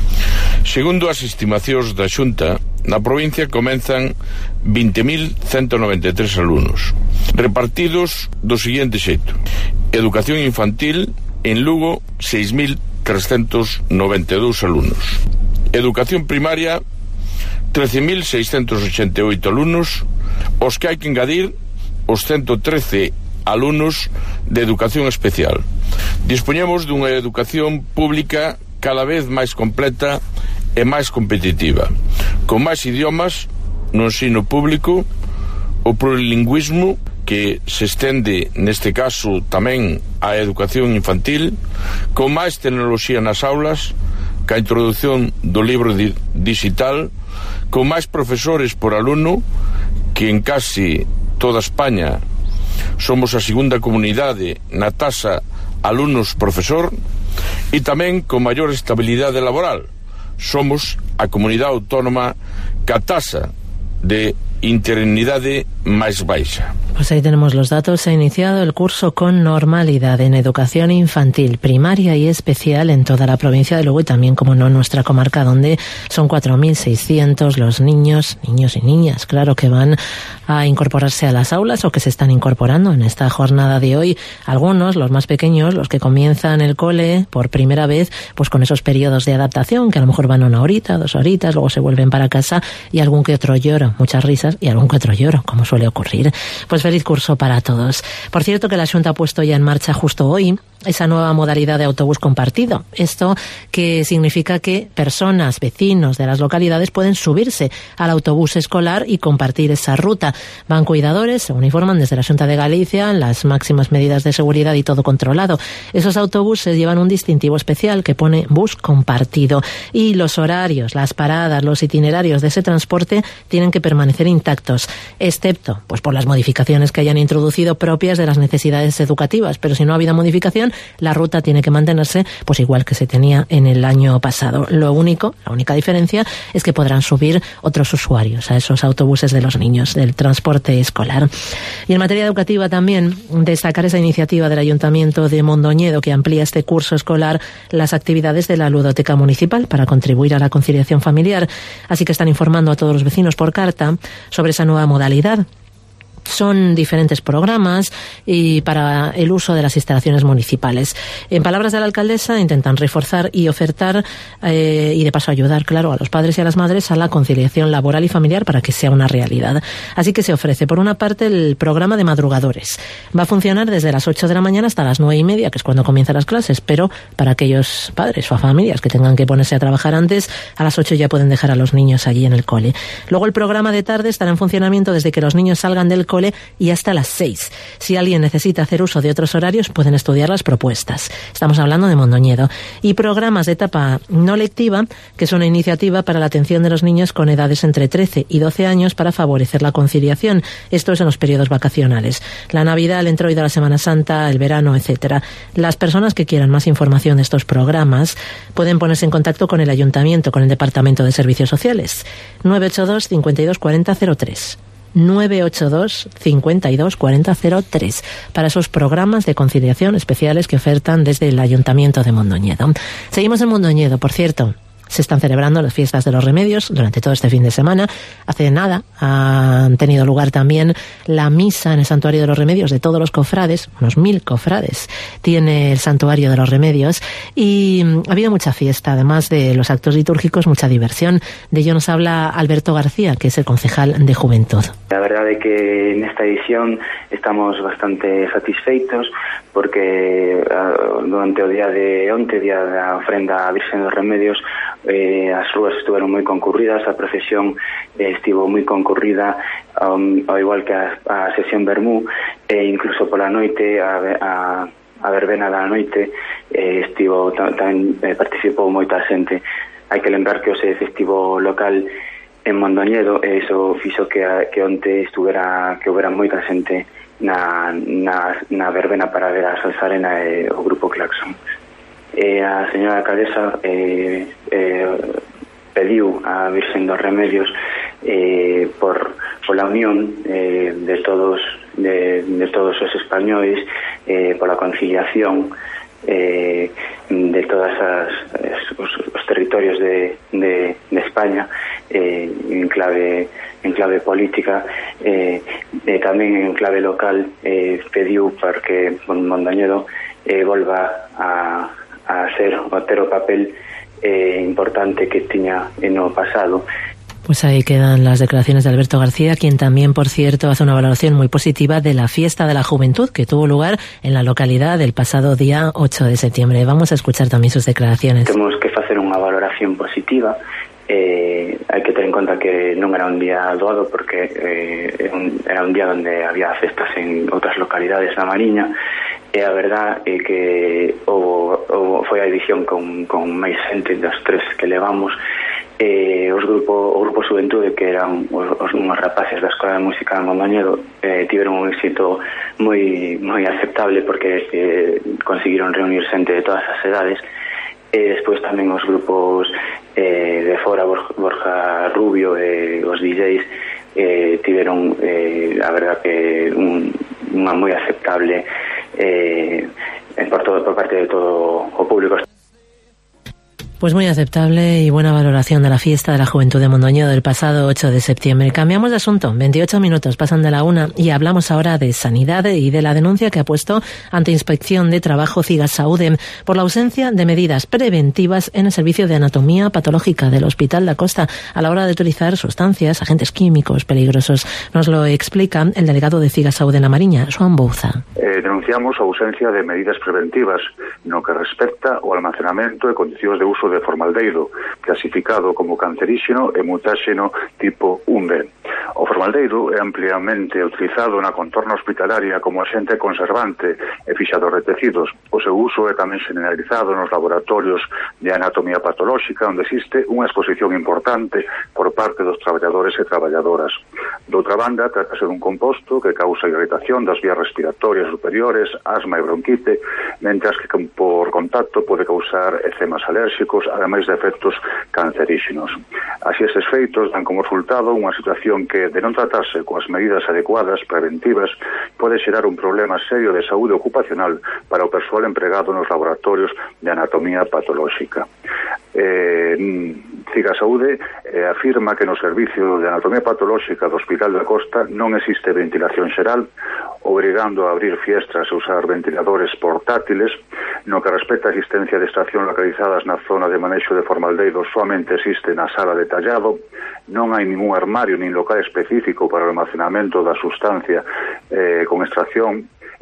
Segundo as estimacións da Xunta, na provincia comenzan vinte mil ciento noventa e tres alumnos, repartidos do seguinte xeito: educación infantil en Lugo seis mil trescentos noventa e dous alumnos, educación primaria trece mil seiscentos ochenta e oito alumnos, os que hai que engadir os ciento trece alumnos de educación especial. Dispoñemos dunha educación pública cada vez máis completa e máis competitiva, con máis idiomas no ensino público, o plurilingüismo que se estende neste caso tamén á educación infantil, con máis tecnoloxía nas aulas, ca introdución do libro di- digital, con máis profesores por alumno, que en casi toda España somos a segunda comunidade na taxa alumnos-profesor, e tamén con maior estabilidade laboral. Somos a comunidade autónoma ca taxa de interinidade máis baixa. Pues ahí tenemos los datos. Se ha iniciado el curso con normalidad en educación infantil, primaria y especial en toda la provincia de Lugo y también, como no, en nuestra comarca, donde son cuatro mil seiscientos los niños, niños y niñas, claro, que van a incorporarse a las aulas o que se están incorporando en esta jornada de hoy. Algunos, los más pequeños, los que comienzan el cole por primera vez, pues con esos periodos de adaptación, que a lo mejor van una horita, dos horitas, luego se vuelven para casa y algún que otro lloro, muchas risas y algún que otro lloro, como suele ocurrir. Pues feliz curso para todos. Por cierto, que la Xunta ha puesto ya en marcha justo hoy esa nueva modalidad de autobús compartido. Esto que significa que personas, vecinos de las localidades pueden subirse al autobús escolar y compartir esa ruta. Van cuidadores, según informan desde la Xunta de Galicia, las máximas medidas de seguridad y todo controlado. Esos autobuses llevan un distintivo especial que pone bus compartido y los horarios, las paradas, los itinerarios de ese transporte tienen que permanecer intactos, excepto pues por las modificaciones que hayan introducido propias de las necesidades educativas. Pero si no ha habido modificación, la ruta tiene que mantenerse pues igual que se tenía en el año pasado. Lo único, la única diferencia es que podrán subir otros usuarios a esos autobuses de los niños, del transporte escolar. Y en materia educativa también, destacar esa iniciativa del Ayuntamiento de Mondoñedo que amplía este curso escolar las actividades de la ludoteca municipal para contribuir a la conciliación familiar. Así que están informando a todos los vecinos por carta sobre esa nueva modalidad. Son diferentes programas y para el uso de las instalaciones municipales. En palabras de la alcaldesa, intentan reforzar y ofertar eh, y de paso ayudar, claro, a los padres y a las madres a la conciliación laboral y familiar para que sea una realidad. Así que se ofrece, por una parte, el programa de madrugadores. Va a funcionar desde las ocho de la mañana hasta las nueve y media, que es cuando comienzan las clases, pero para aquellos padres o familias que tengan que ponerse a trabajar antes, a las ocho ya pueden dejar a los niños allí en el cole. Luego el programa de tarde estará en funcionamiento desde que los niños salgan del cole cole y hasta las seis. Si alguien necesita hacer uso de otros horarios, pueden estudiar las propuestas. Estamos hablando de Mondoñedo. Y programas de etapa no lectiva, que es una iniciativa para la atención de los niños con edades entre trece y doce años para favorecer la conciliación. Esto es en los periodos vacacionales. La Navidad, el introito de la Semana Santa, el verano, etcétera. Las personas que quieran más información de estos programas pueden ponerse en contacto con el Ayuntamiento, con el Departamento de Servicios Sociales. nueve ocho dos, cincuenta y dos, cuarenta, cero tres. nueve ocho dos, cincuenta y dos, cuarenta, cero tres para esos programas de conciliación especiales que ofertan desde el Ayuntamiento de Mondoñedo. Seguimos en Mondoñedo, por cierto. Se están celebrando las fiestas de los remedios durante todo este fin de semana. Hace nada han tenido lugar también la misa en el Santuario de los Remedios de todos los cofrades, unos mil cofrades tiene el Santuario de los Remedios, y ha habido mucha fiesta, además de los actos litúrgicos, mucha diversión. De ello nos habla Alberto García, que es el concejal de Juventud. La verdad es que en esta edición estamos bastante satisfeitos porque uh, durante o día de onte, día da ofrenda á Virxen dos Remedios, Eh, as rúas estuveron moi concurridas, a procesión eh, estivo moi concurrida, um, ao igual que a, a sesión Bermú, e incluso pola noite a, a, a verbena da noite eh, estivo tamén eh, participou moita xente. Hai que lembrar que o se festivo local en Mondoñedo, e iso fixo que, a, que onte estuvera, que houbera moita xente na, na, na verbena para ver a Salsarena e o grupo Claxon. Eh, a señora alcaldesa eh, eh, pediu a Virxen dos Remedios eh, por, por la unión eh, de todos de, de todos os españoles, eh, por la conciliación eh, de todas as, os, os territorios de, de, de España eh, en clave en clave política, eh, eh, tamén en clave local. Eh, pediu porque Mondoñedo eh, volva a a ser o ter o papel eh, importante que tiña no pasado. Pues ahí quedan las declaraciones de Alberto García, quien también, por cierto, hace una valoración muy positiva de la Fiesta de la Juventud que tuvo lugar en la localidad el pasado día ocho de septiembre. Vamos a escuchar también sus declaraciones. Temos que facer unha valoración positiva. Eh, hai que ter en conta que non era un día doado porque eh, era un día onde había festas en outras localidades da Mariña. E a verdad é que o, o, foi a edición con, con máis xente das tres que levamos. Eh, os grupo, o grupo Xuventude, que eran os, os unhos rapaces da Escola de Música de Mondoñedo, eh, tiveron un éxito moi moi aceptable porque eh, conseguiron reunir xente de todas as edades. E despois tamén os grupos eh, de fora, Borja Rubio e os D Js, eh, tiveron eh, a verdad que un, unha moi aceptable eh, por, todo, por parte de todo o público. Pues muy aceptable y buena valoración de la Fiesta de la Juventud de Mondoñedo del pasado ocho de septiembre. Cambiamos de asunto, veintiocho minutos pasan de la una y hablamos ahora de sanidad y de la denuncia que ha puesto ante Inspección de Trabajo Cigasaude por la ausencia de medidas preventivas en el servicio de anatomía patológica del Hospital da Costa a la hora de utilizar sustancias, agentes químicos peligrosos. Nos lo explica el delegado de Cigasaude en la Mariña, Xoán Bouza. Eh, denunciamos a ausencia de medidas preventivas no que respecta ao almacenamento e condicións de uso de formaldeiro, clasificado como canceríxeno e mutáxeno tipo un B. O formaldeiro é ampliamente utilizado na contorna hospitalaria como axente conservante e fixador de tecidos. O seu uso é tamén generalizado nos laboratorios de anatomía patolóxica, onde existe unha exposición importante por parte dos traballadores e traballadoras. Doutra banda, trátase dun composto que causa irritación das vías respiratorias superiores, asma e bronquite, mentras que por contacto pode causar eczemas alérxicos, ademais de efectos canceríxenos. Así, estes feitos dan como resultado unha situación que, de non tratarse coas medidas adecuadas, preventivas, pode xerar un problema serio de saúde ocupacional para o persoal empregado nos laboratorios de anatomía patolóxica. Eh, Cigasaude eh, afirma que no servicio de anatomía patolóxica do Hospital da Costa non existe ventilación xeral, obrigando a abrir fiestras e usar ventiladores portátiles. No que respecta a existencia de estacións localizadas na zona de manexo de formaldeiro, soamente existe na sala de tallado. Non hai ningún armario nin local específico para o almacenamento da sustancia eh, con extracción.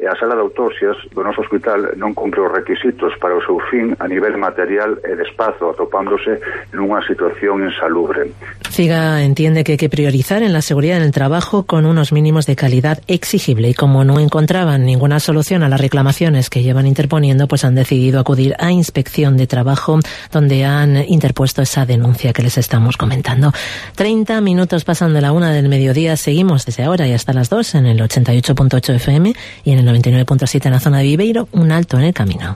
e a sala de autopsias do noso hospital non cumpre os requisitos para o seu fin a nivel material e de espazo, atopándose nunha situación insalubre. CIGA entiende que hay que priorizar en la seguridad en el trabajo con unos mínimos de calidad exigible y como no encontraban ninguna solución a las reclamaciones que llevan interponiendo, pues han decidido acudir a Inspección de Trabajo, donde han interpuesto esa denuncia que les estamos comentando. treinta minutos pasan de la una del mediodía, seguimos desde ahora y hasta las dos en el ochenta y ocho punto ocho F M y en el noventa y nueve punto siete en la zona de Viveiro, un alto en el camino.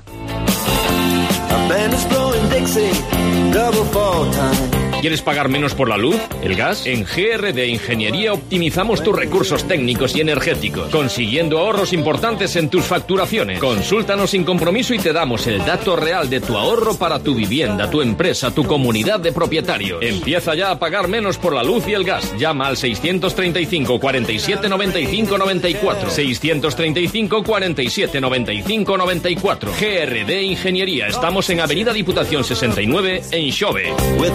¿Quieres pagar menos por la luz, el gas? En G R D Ingeniería optimizamos tus recursos técnicos y energéticos, consiguiendo ahorros importantes en tus facturaciones. Consúltanos sin compromiso y te damos el dato real de tu ahorro para tu vivienda, tu empresa, tu comunidad de propietarios. Empieza ya a pagar menos por la luz y el gas. Llama al seiscientos treinta y cinco, cuarenta y siete, noventa y cinco, noventa y cuatro. seiscientos treinta y cinco, cuarenta y siete, noventa y cinco, noventa y cuatro. G R D Ingeniería. Estamos en Avenida Diputación sesenta y nueve en Xove.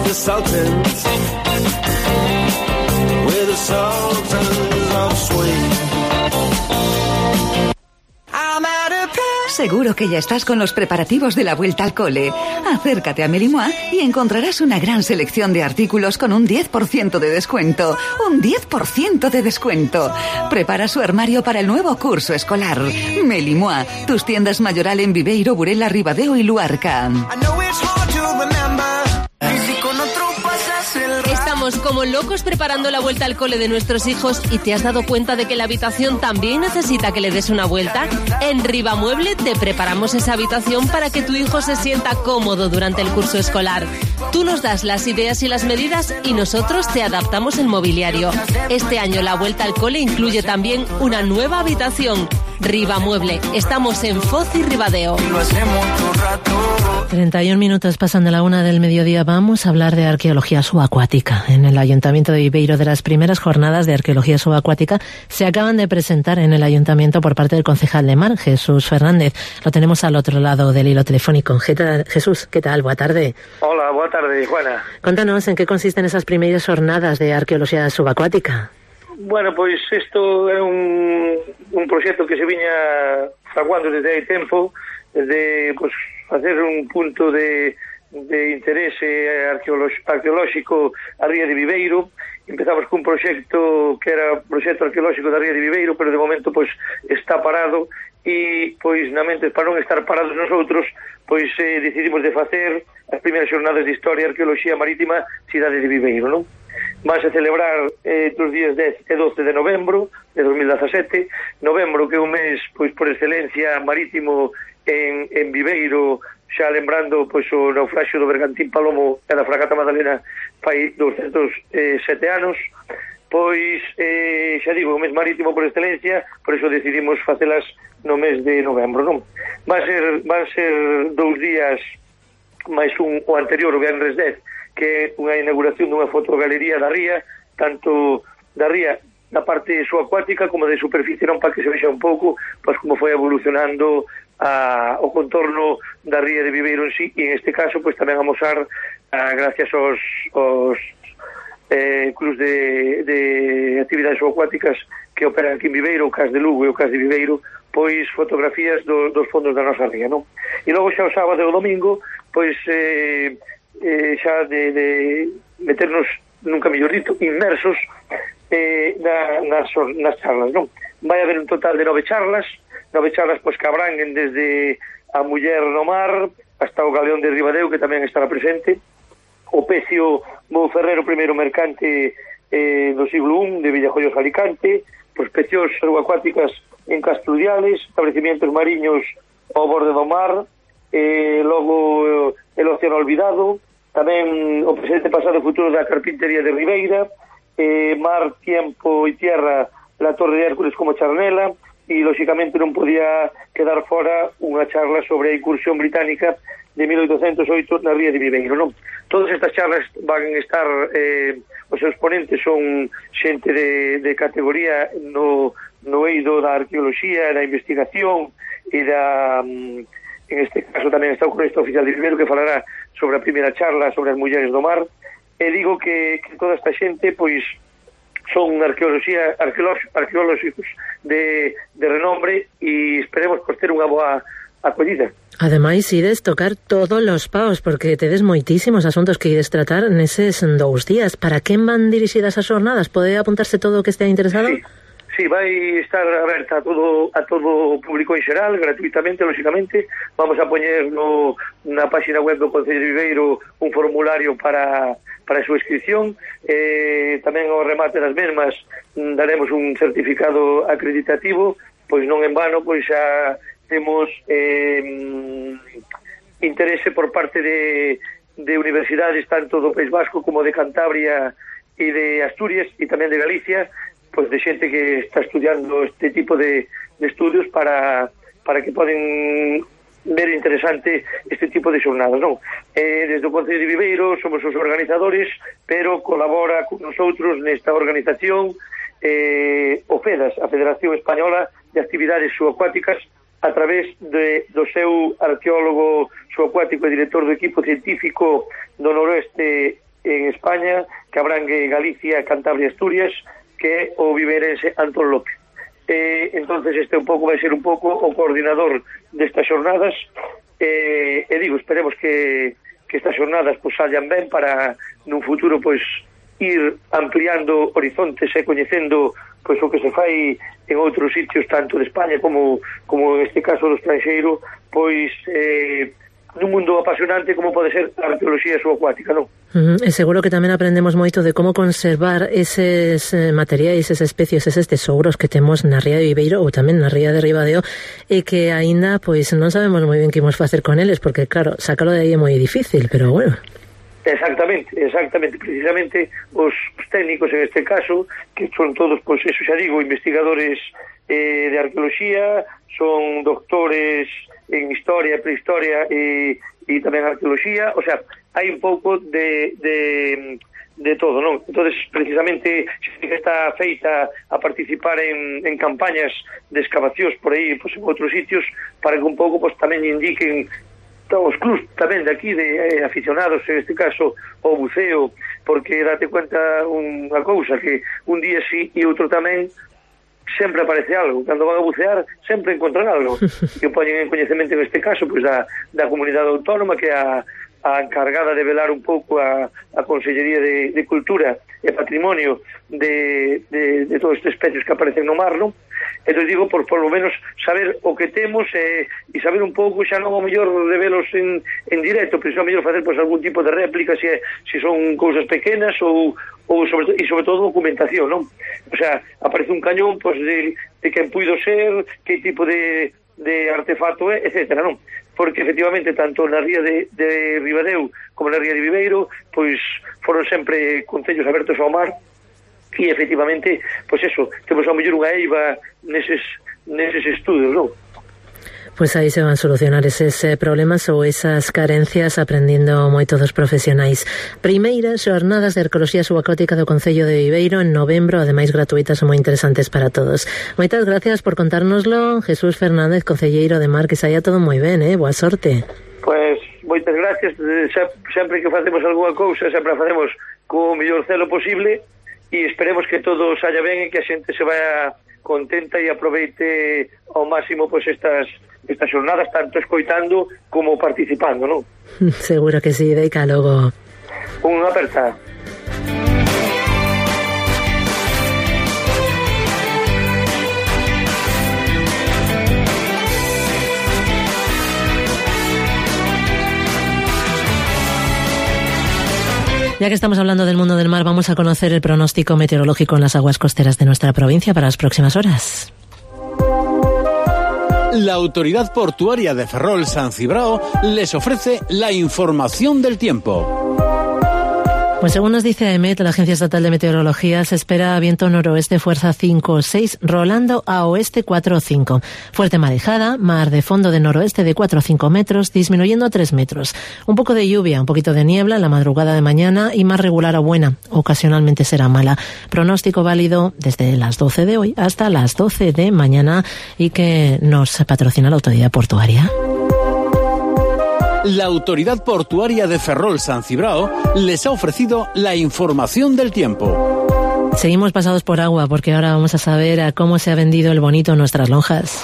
Seguro que ya estás con los preparativos de la vuelta al cole. Acércate a Melimois y encontrarás una gran selección de artículos con un diez por ciento de descuento. ¡Un diez por ciento de descuento! Prepara su armario para el nuevo curso escolar. Melimois, tus tiendas Mayoral en Viveiro, Burela, Ribadeo y Luarca. Estamos como locos preparando la vuelta al cole de nuestros hijos y ¿te has dado cuenta de que la habitación también necesita que le des una vuelta? En Ribamueble te preparamos esa habitación para que tu hijo se sienta cómodo durante el curso escolar. Tú nos das las ideas y las medidas y nosotros te adaptamos el mobiliario. Este año la vuelta al cole incluye también una nueva habitación. Ribamueble, estamos en Foz y Ribadeo. treinta y un minutos pasan de la una del mediodía. Vamos a hablar de arqueología subacuática. En el Ayuntamiento de Viveiro, de las primeras jornadas de arqueología subacuática se acaban de presentar en el Ayuntamiento por parte del concejal de Mar, Jesús Fernández. Lo tenemos al otro lado del hilo telefónico. Jesús, ¿qué tal? Buena tarde. Hola, buena tarde, Juana. Contanos en qué consisten esas primeras jornadas de arqueología subacuática. Bueno, pois isto é un, un proxecto que se viña fraguando desde hai tempo, desde pois, facer un punto de, de interese arqueolóxico a Ría de Viveiro. Empezamos cun proxecto que era o proxecto arqueolóxico da Ría de Viveiro, pero de momento pois está parado e pois na mente para non estar parados nosotros, pois eh, decidimos de facer as primeiras xornadas de Historia e Arqueoloxía Marítima Cidade de Viveiro, non? Vas a celebrar eh, dos días dez e doce de novembro de dos mil dezasete. Novembro, que é un mes pois por excelencia marítimo en, en Viveiro, xa lembrando pois o naufraxio do Bergantín Palomo e da fragata Madalena fai doscientos sete anos. Pois, eh, xa digo, o mes marítimo por excelencia, por eso decidimos facelas no mes de novembro, non? Va a ser, va a ser dous días máis un, o anterior, o Viernes dez, que é unha inauguración dunha fotogalería da ría, tanto da ría da parte subacuática como de superficie, non, para que se vexa un pouco pois como foi evolucionando a, o contorno da ría de Viveiro en sí, e en este caso pois tamén a mostrar a, gracias aos, aos eh, clubs de, de actividades subacuáticas que operan aquí en Viveiro, o Cas de Lugo e o Cas de Viveiro, pois fotografías do, dos fondos da nosa ría, non? E logo xa o sábado e o domingo pois eh, eh, xa de, de meternos, nunca mellor dito, inmersos eh, na, nas, nas charlas, non? Vai haber un total de nove charlas, nove charlas pois que abranguen desde a muller no mar hasta o galeón de Ribadeo, que tamén estará presente, o Pecio Monferrero, primeiro mercante eh, do siglo primeiro de Villajoyos Alicante, prospeccións subacuáticas en Castrudiales, establecimientos mariños ao borde do mar, eh, logo el Océano Olvidado, tamén o presente, pasado e futuro da Carpintería de Ribeira, eh, Mar, Tiempo e Tierra, la Torre de Hércules como charnela, e lóxicamente non podía quedar fora unha charla sobre a incursión británica de mil oitocentos oito na Ría de Viveiro, non? Todas estas charlas van a estar, eh, os seus ponentes son xente de, de categoría no, no eido da arqueoloxía, da investigación e da... Um, en este caso tamén está o cronista oficial de Viveiro, que falará sobre a primeira charla sobre as mulleres do mar, e digo que, que toda esta xente pois son arqueología, arqueolóxicos de, de renombre e esperemos por ter unha boa acollida. Ademais, ides tocar todos os paos, porque tedes moitísimos asuntos que ides tratar neses dous días. Para quen van dirixidas as xornadas? Pode apuntarse todo o que estea interesado? Sí, sí, vai estar aberta a todo a todo o público en xeral, gratuitamente, lógicamente. Vamos a poñer no, na página web do Concello de Viveiro un formulario para, para a súa inscripción. Eh, tamén ao remate das mesmas daremos un certificado acreditativo, pois non en vano, pois xa temos eh, interese por parte de, de universidades tanto do País Vasco como de Cantabria e de Asturias e tamén de Galicia, pois de xente que está estudiando este tipo de, de estudios para, para que poden ver interesante este tipo de xornadas, non? Eh, desde o Concello de Viveiro somos os organizadores, pero colabora con nosotros nesta organización eh, o FEDAS, a Federación Española de Actividades Subacuáticas, a través de, do seu arqueólogo subacuático e director do equipo científico do noroeste en España, que abrangue Galicia, Cantabria e Asturias, que é o viveirense Antón López. Eh, entonces este un pouco vai ser un pouco o coordinador destas xornadas, eh, e digo, esperemos que, que estas xornadas pues, salgan ben para nun futuro pois ir ampliando horizontes e coñecendo pois o que se fai en outros sitios tanto de España como como en este caso do estranxeiro, pois eh, nun mundo apasionante como pode ser a arqueoloxía subacuática, non? Uh-huh. E seguro que tamén aprendemos moito de como conservar eses eh, materiais, esas especies, eses tesouros que temos na ría de Viveiro ou tamén na ría de Ribadeo e que aínda pois non sabemos moi ben que imos facer con eles, porque claro, sacalo de aí é moi difícil, pero bueno. Exactamente, exactamente, precisamente os, os técnicos en este caso, que son todos, pois eso xa digo, investigadores eh, de arqueoloxía, son doctores en historia, prehistoria e, e tamén arqueoloxía, o sea, hai un pouco de, de, de todo, non? Entonces, precisamente, que está feita a participar en, en campañas de excavacións por aí, pois en outros sitios, para que un pouco, pois tamén indiquen os clubs tamén de aquí de eh, aficionados en este caso ao buceo, porque date cuenta unha cousa, que un día sí e outro tamén sempre aparece algo, cando van a bucear sempre encontran algo que poñen en coñecemento en este caso pois da, da comunidade autónoma, que é a, a encargada de velar un pouco a, a Consellería de, de Cultura e Patrimonio de, de, de todas estas especies que aparecen no mar, non? Entón digo, por por lo menos saber o que temos e, e saber un pouco, xa non o mellor de velos en, en directo, pero xa o mellor facer pois, algún tipo de réplica, se, se son cousas pequenas ou, ou sobre, e sobre todo documentación, non? O sea, aparece un cañón pois, de, de quen puido ser, que tipo de, de artefacto é, etcétera, non? Porque efectivamente tanto na ría de, de Ribadeo como na ría de Viveiro pois foron sempre concellos abertos ao mar. E efectivamente, pois eso, temos ao mellor unha eiva neses, neses estudos, non? Pois aí se van solucionar eses eh, problemas ou esas carencias aprendendo moito dos profesionais. Primeiras xornadas de arqueoloxía subacuática do Concello de Viveiro en novembro, ademais gratuitas e moi interesantes para todos. Moitas gracias por contárnoslo, Jesús Fernández, concelleiro de Mar, que saia todo moi ben, eh? Boa sorte. Pois moitas gracias, sempre que facemos algunha cousa, sempre a facemos co mellor celo posible, e esperemos que todo saia ben e que a xente se vaya contenta e aproveite ao máximo pois estas estas xornadas, tanto escoitando como participando, non? Seguro que sí, deica logo. Unha aperta. Ya que estamos hablando del mundo del mar, vamos a conocer el pronóstico meteorológico en las aguas costeras de nuestra provincia para las próximas horas. La Autoridad Portuaria de Ferrol San Cibrao les ofrece la información del tiempo. Pues según nos dice AEMET, la Agencia Estatal de Meteorología, se espera viento noroeste fuerza cinco o seis, rolando a oeste cuatro o cinco. Fuerte marejada, mar de fondo de noroeste de cuatro o cinco metros, disminuyendo a tres metros. Un poco de lluvia, un poquito de niebla en la madrugada de mañana y más regular a buena. Ocasionalmente será mala. Pronóstico válido desde las doce de hoy hasta las doce de mañana y que nos patrocina la Autoridad Portuaria. La Autoridad Portuaria de Ferrol San Cibrao les ha ofrecido la información del tiempo. Seguimos pasados por agua porque ahora vamos a saber a cómo se ha vendido el bonito en nuestras lonjas.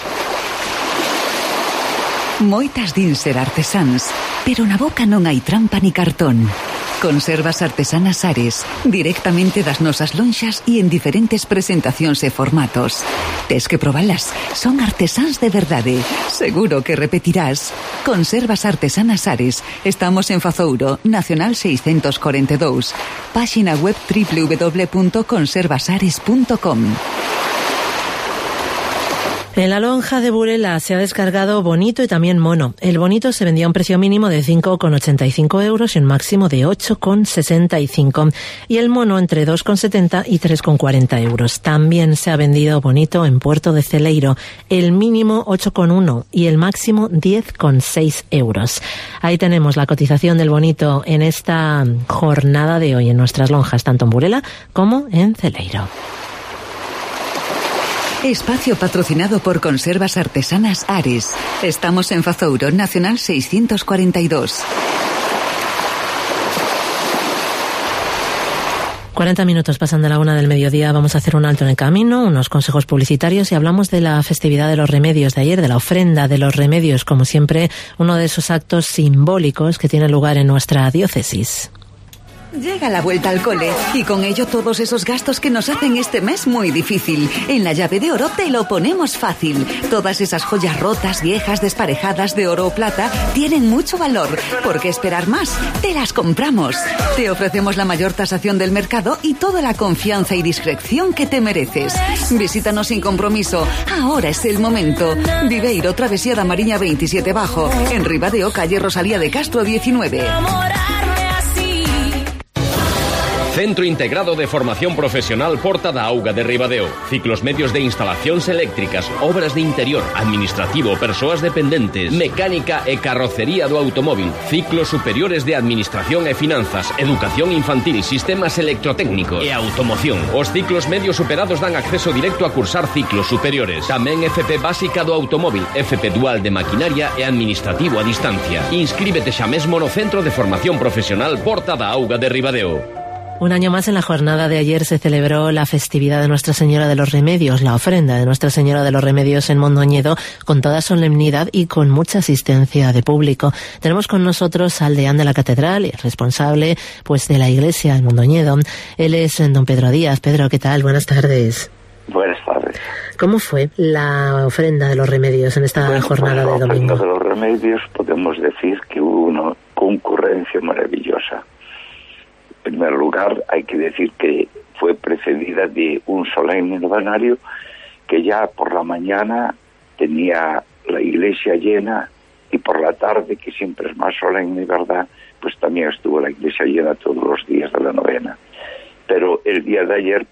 Moitas din ser artesáns, pero na boca non hai trampa ni cartón. Conservas artesanas Ares, directamente das nosas lonxas e en diferentes presentacións e formatos. Tes que probalas, son artesáns de verdade. Seguro que repetirás. Conservas artesanas Ares. Estamos en Fazouro, Nacional seiscentos cuarenta e dous. Páxina web doble u doble u doble u punto conservasares punto com. En la lonja de Burela se ha descargado bonito y también mono. El bonito se vendía a un precio mínimo de cinco con ochenta y cinco euros y un máximo de ocho con sesenta y cinco. Y el mono entre dos con setenta y tres con cuarenta euros. También se ha vendido bonito en Puerto de Celeiro. El mínimo ocho con uno y el máximo diez con seis euros. Ahí tenemos la cotización del bonito en esta jornada de hoy en nuestras lonjas, tanto en Burela como en Celeiro. Espacio patrocinado por Conservas Artesanas Ares. Estamos en Fazouro, Nacional seiscientos cuarenta y dos. cuarenta minutos pasan de la una del mediodía. Vamos a hacer un alto en el camino, unos consejos publicitarios y hablamos de la festividad de los remedios de ayer, de la ofrenda de los remedios, como siempre, uno de esos actos simbólicos que tiene lugar en nuestra diócesis. Llega la vuelta al cole y con ello todos esos gastos que nos hacen este mes muy difícil. En la llave de oro te lo ponemos fácil. Todas esas joyas rotas, viejas, desparejadas de oro o plata tienen mucho valor. ¿Por qué esperar más? Te las compramos. Te ofrecemos la mayor tasación del mercado y toda la confianza y discreción que te mereces. Visítanos sin compromiso. Ahora es el momento. Viveiro, Travesía da Mariña veintisiete Bajo. En Ribadeo, calle Rosalía de Castro diecinueve. Centro Integrado de Formación Profesional Porta da Auga de Ribadeo. Ciclos medios de instalacións eléctricas, obras de interior, administrativo, persoas dependentes, mecánica e carrocería do automóvil, ciclos superiores de administración e finanzas, educación infantil, sistemas electrotécnicos e automoción. Os ciclos medios superados dan acceso directo a cursar ciclos superiores. Tamén F P básica do automóvil, F P dual de maquinaria e administrativo a distancia. Inscríbete xa mesmo no Centro de Formación Profesional Porta da Auga de Ribadeo. Un año más, en la jornada de ayer se celebró la festividad de Nuestra Señora de los Remedios, la ofrenda de Nuestra Señora de los Remedios en Mondoñedo, con toda solemnidad y con mucha asistencia de público. Tenemos con nosotros al deán de la catedral y responsable pues de la iglesia en Mondoñedo. Él es don Pedro Díaz. Pedro, ¿qué tal? Buenas tardes. Buenas tardes. ¿Cómo fue la ofrenda de los remedios en esta bueno, jornada pues, de domingo? La ofrenda de los remedios podemos decir que hubo una concurrencia maravillosa. En primer lugar, hay que decir que fue precedida de un solemne novanario que ya por la mañana tenía la iglesia llena y por la tarde, que siempre es más solemne, ¿verdad?, pues también estuvo la iglesia llena todos los días de la novena. Pero el día de ayer,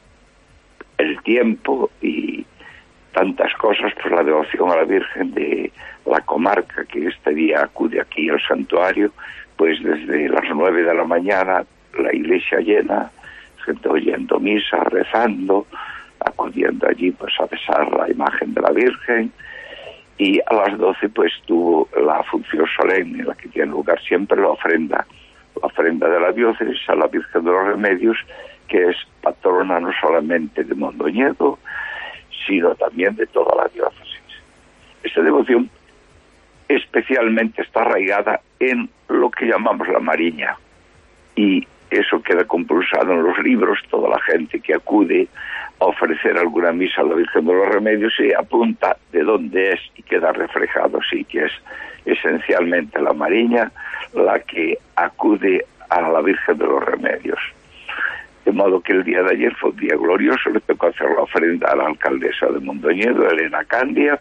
el tiempo y tantas cosas, pues la devoción a la Virgen de la comarca que este día acude aquí al santuario, pues desde las nueve de la mañana la iglesia llena, gente oyendo misa, rezando, acudiendo allí pues a besar la imagen de la Virgen, y a las doce pues tuvo la función solemne, la que tiene lugar siempre, la ofrenda, la ofrenda de la diócesis a la Virgen de los Remedios, que es patrona no solamente de Mondoñedo, sino también de toda la diócesis. Esta devoción especialmente está arraigada en lo que llamamos la Mariña, y eso queda compulsado en los libros. Toda la gente que acude a ofrecer alguna misa a la Virgen de los Remedios se apunta de dónde es y queda reflejado, sí, que es esencialmente la Mariña la que acude a la Virgen de los Remedios. De modo que el día de ayer fue un día glorioso. Le tocó hacer la ofrenda a la alcaldesa de Mondoñedo, Elena Candia,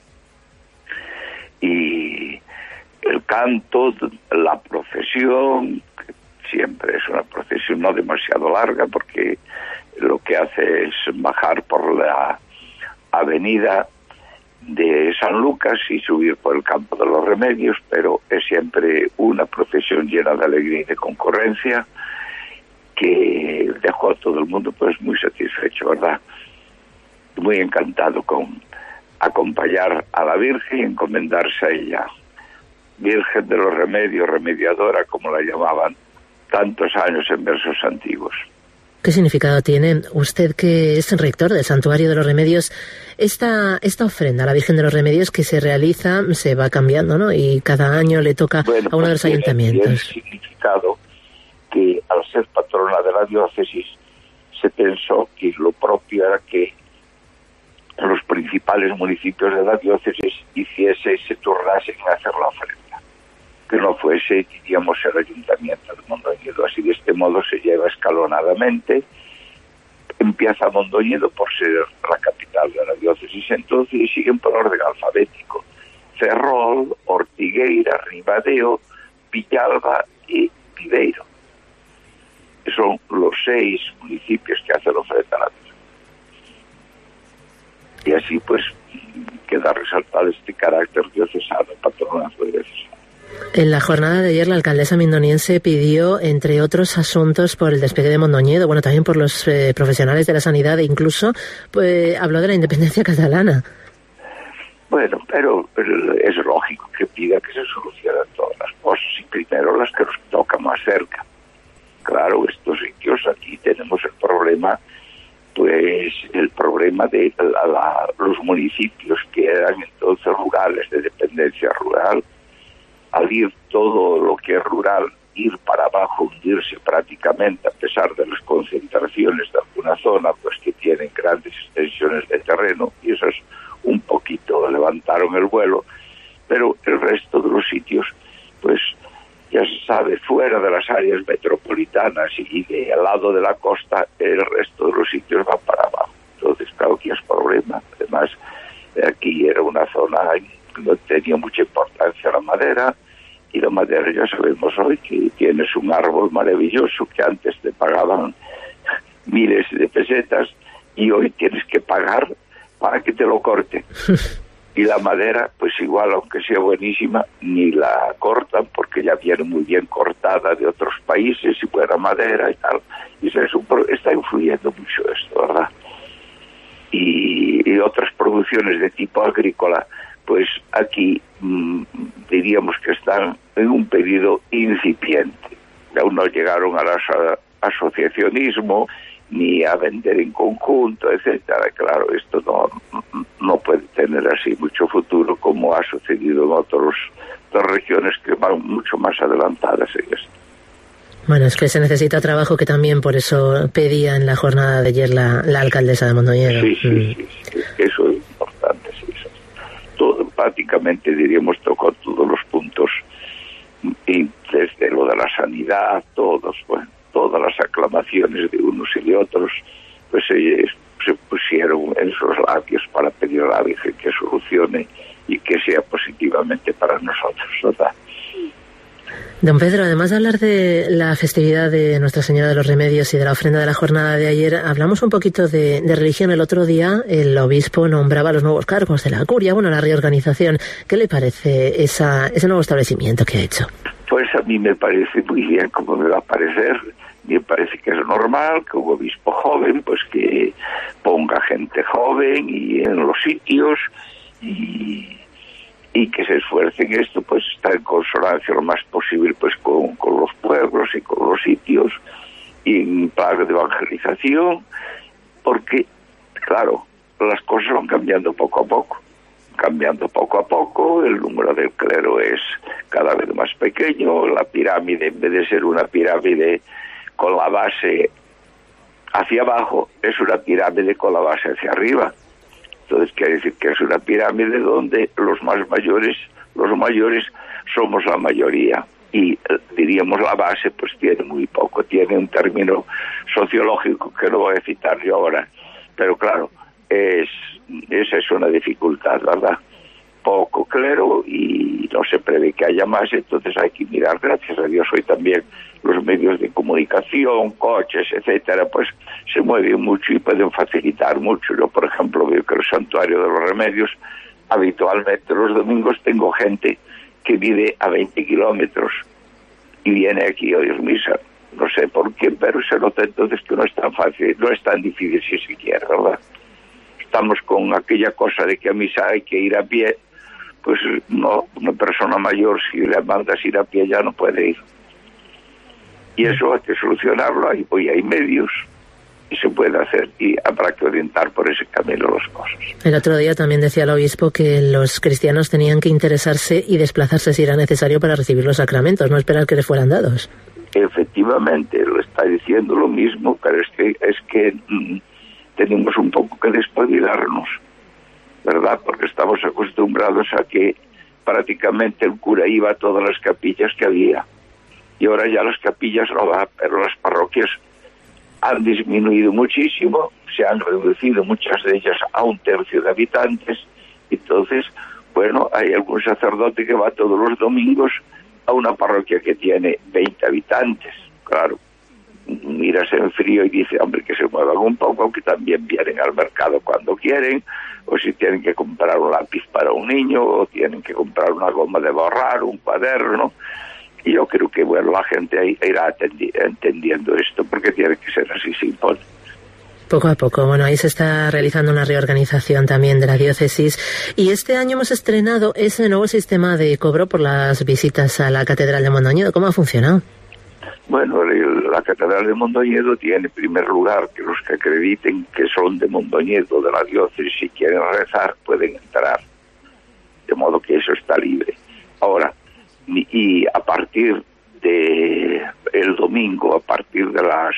y el canto, la procesión, siempre es una procesión no demasiado larga, porque lo que hace es bajar por la avenida de San Lucas y subir por el Campo de los Remedios, pero es siempre una procesión llena de alegría y de concurrencia que dejó a todo el mundo pues muy satisfecho, ¿verdad? Muy encantado con acompañar a la Virgen y encomendarse a ella. Virgen de los Remedios, remediadora, como la llamaban tantos años en versos antiguos. ¿Qué significado tiene, usted que es rector del Santuario de los Remedios, esta, esta ofrenda a la Virgen de los Remedios que se realiza, se va cambiando, ¿no? Y cada año le toca bueno, a uno pues de los tiene, ayuntamientos. Tiene significado que al ser patrona de la diócesis se pensó que lo propio era que los principales municipios de la diócesis hiciese, se turnasen a hacer la ofrenda, que no fuese, diríamos, el ayuntamiento de Mondoñedo. Así de este modo se lleva escalonadamente. Empieza Mondoñedo por ser la capital de la diócesis entonces y siguen por orden alfabético: Ferrol, Ortigueira, Ribadeo, Villalba y Viveiro. Son los seis municipios que hacen la ofrenda a la Virgen. Y así pues queda resaltado este carácter diocesano, patronazo diocesano. En la jornada de ayer la alcaldesa mindoniense pidió, entre otros asuntos, por el despegue de Mondoñedo, bueno, también por los eh, profesionales de la sanidad, e incluso pues, habló de la independencia catalana. Bueno, pero, pero es lógico que pida que se solucionen todas las cosas y primero las que nos tocan más cerca. Claro, estos sitios aquí tenemos el problema, pues el problema de la, la, los municipios que eran entonces rurales, de dependencia rural. Al ir todo lo que es rural, ir para abajo, hundirse prácticamente, a pesar de las concentraciones de alguna zona, pues que tienen grandes extensiones de terreno, y esos un poquito levantaron el vuelo, pero el resto de los sitios, pues ya se sabe, fuera de las áreas metropolitanas y de al lado de la costa, el resto de los sitios van para abajo. Entonces, claro que es problema. Además, aquí era una zona que no tenía mucha importancia la madera, y la madera ya sabemos hoy que tienes un árbol maravilloso que antes te pagaban miles de pesetas y hoy tienes que pagar para que te lo corten. Y la madera, pues igual, aunque sea buenísima, ni la cortan porque ya viene muy bien cortada de otros países y buena madera y tal. Y eso es un, está influyendo mucho esto, ¿verdad? Y, y otras producciones de tipo agrícola, pues aquí mmm, diríamos que están en un periodo incipiente. Aún no llegaron al aso asociacionismo ni a vender en conjunto, etcétera. Claro, esto no, no puede tener así mucho futuro como ha sucedido en otros, otras regiones que van mucho más adelantadas en esto. Bueno, es que se necesita trabajo, que también por eso pedía en la jornada de ayer la, la alcaldesa de Mondoñedo. Sí, sí, mm. sí, sí, eso es importante, sí. Eso. Todo, prácticamente diríamos, tocó todos los puntos, y desde lo de la sanidad, todos, bueno, todas las aclamaciones de unos y de otros, pues se, se pusieron en sus labios para pedir a la Virgen que solucione y que sea positivamente para nosotros, ¿verdad? Don Pedro, además de hablar de la festividad de Nuestra Señora de los Remedios y de la ofrenda de la jornada de ayer, hablamos un poquito de, de religión. El otro día el obispo nombraba los nuevos cargos de la curia, bueno, la reorganización. ¿Qué le parece esa, ese nuevo establecimiento que ha hecho? Pues a mí me parece muy bien, como me va a parecer. Me parece que es normal que un obispo joven, pues que ponga gente joven y en los sitios y... y que se esfuerce en esto, pues está en consonancia lo más posible pues con, con los pueblos y con los sitios, y en plan de evangelización, porque, claro, las cosas van cambiando poco a poco, cambiando poco a poco, el número del clero es cada vez más pequeño, la pirámide, en vez de ser una pirámide con la base hacia abajo, es una pirámide con la base hacia arriba. Entonces quiere decir que es una pirámide donde los más mayores, los mayores somos la mayoría, y diríamos la base pues tiene muy poco, tiene un término sociológico que no voy a citar yo ahora, pero claro, es esa es una dificultad, ¿verdad? Poco clero y no se prevé que haya más, entonces hay que mirar, gracias a Dios hoy también los medios de comunicación, coches, etcétera, pues se mueven mucho y pueden facilitar mucho. Yo, por ejemplo, veo que el Santuario de los Remedios, habitualmente los domingos tengo gente que vive a veinte kilómetros y viene aquí a oír misa. No sé por qué, pero se nota entonces que no es tan fácil, no es tan difícil si se quiere, ¿verdad? Estamos con aquella cosa de que a misa hay que ir a pie, pues no, una persona mayor, si le mandas ir a pie ya no puede ir. Y eso hay que solucionarlo, y hoy hay medios, y se puede hacer, y habrá que orientar por ese camino las cosas. El otro día también decía el obispo que los cristianos tenían que interesarse y desplazarse si era necesario para recibir los sacramentos, no esperar que les fueran dados. Efectivamente, lo está diciendo lo mismo, pero es que, es que mmm, tenemos un poco que despabilarnos, ¿verdad? Porque estamos acostumbrados a que prácticamente el cura iba a todas las capillas que había, y ahora ya las capillas no va, pero las parroquias han disminuido muchísimo, se han reducido muchas de ellas a un tercio de habitantes. Entonces, bueno, hay algún sacerdote que va todos los domingos a una parroquia que tiene veinte habitantes. Claro, miras en frío y dice, hombre, que se muevan un poco, que también vienen al mercado cuando quieren, o si tienen que comprar un lápiz para un niño, o tienen que comprar una goma de borrar, un cuaderno. Y yo creo que, bueno, la gente irá entendiendo esto, porque tiene que ser así, se impone. Poco a poco, bueno, ahí se está realizando una reorganización también de la diócesis, y este año hemos estrenado ese nuevo sistema de cobro por las visitas a la Catedral de Mondoñedo. ¿Cómo ha funcionado? Bueno, la Catedral de Mondoñedo tiene, en primer lugar, que los que acrediten que son de Mondoñedo, de la diócesis, y quieren rezar, pueden entrar, de modo que eso está libre. Ahora, y a partir de el domingo, a partir de las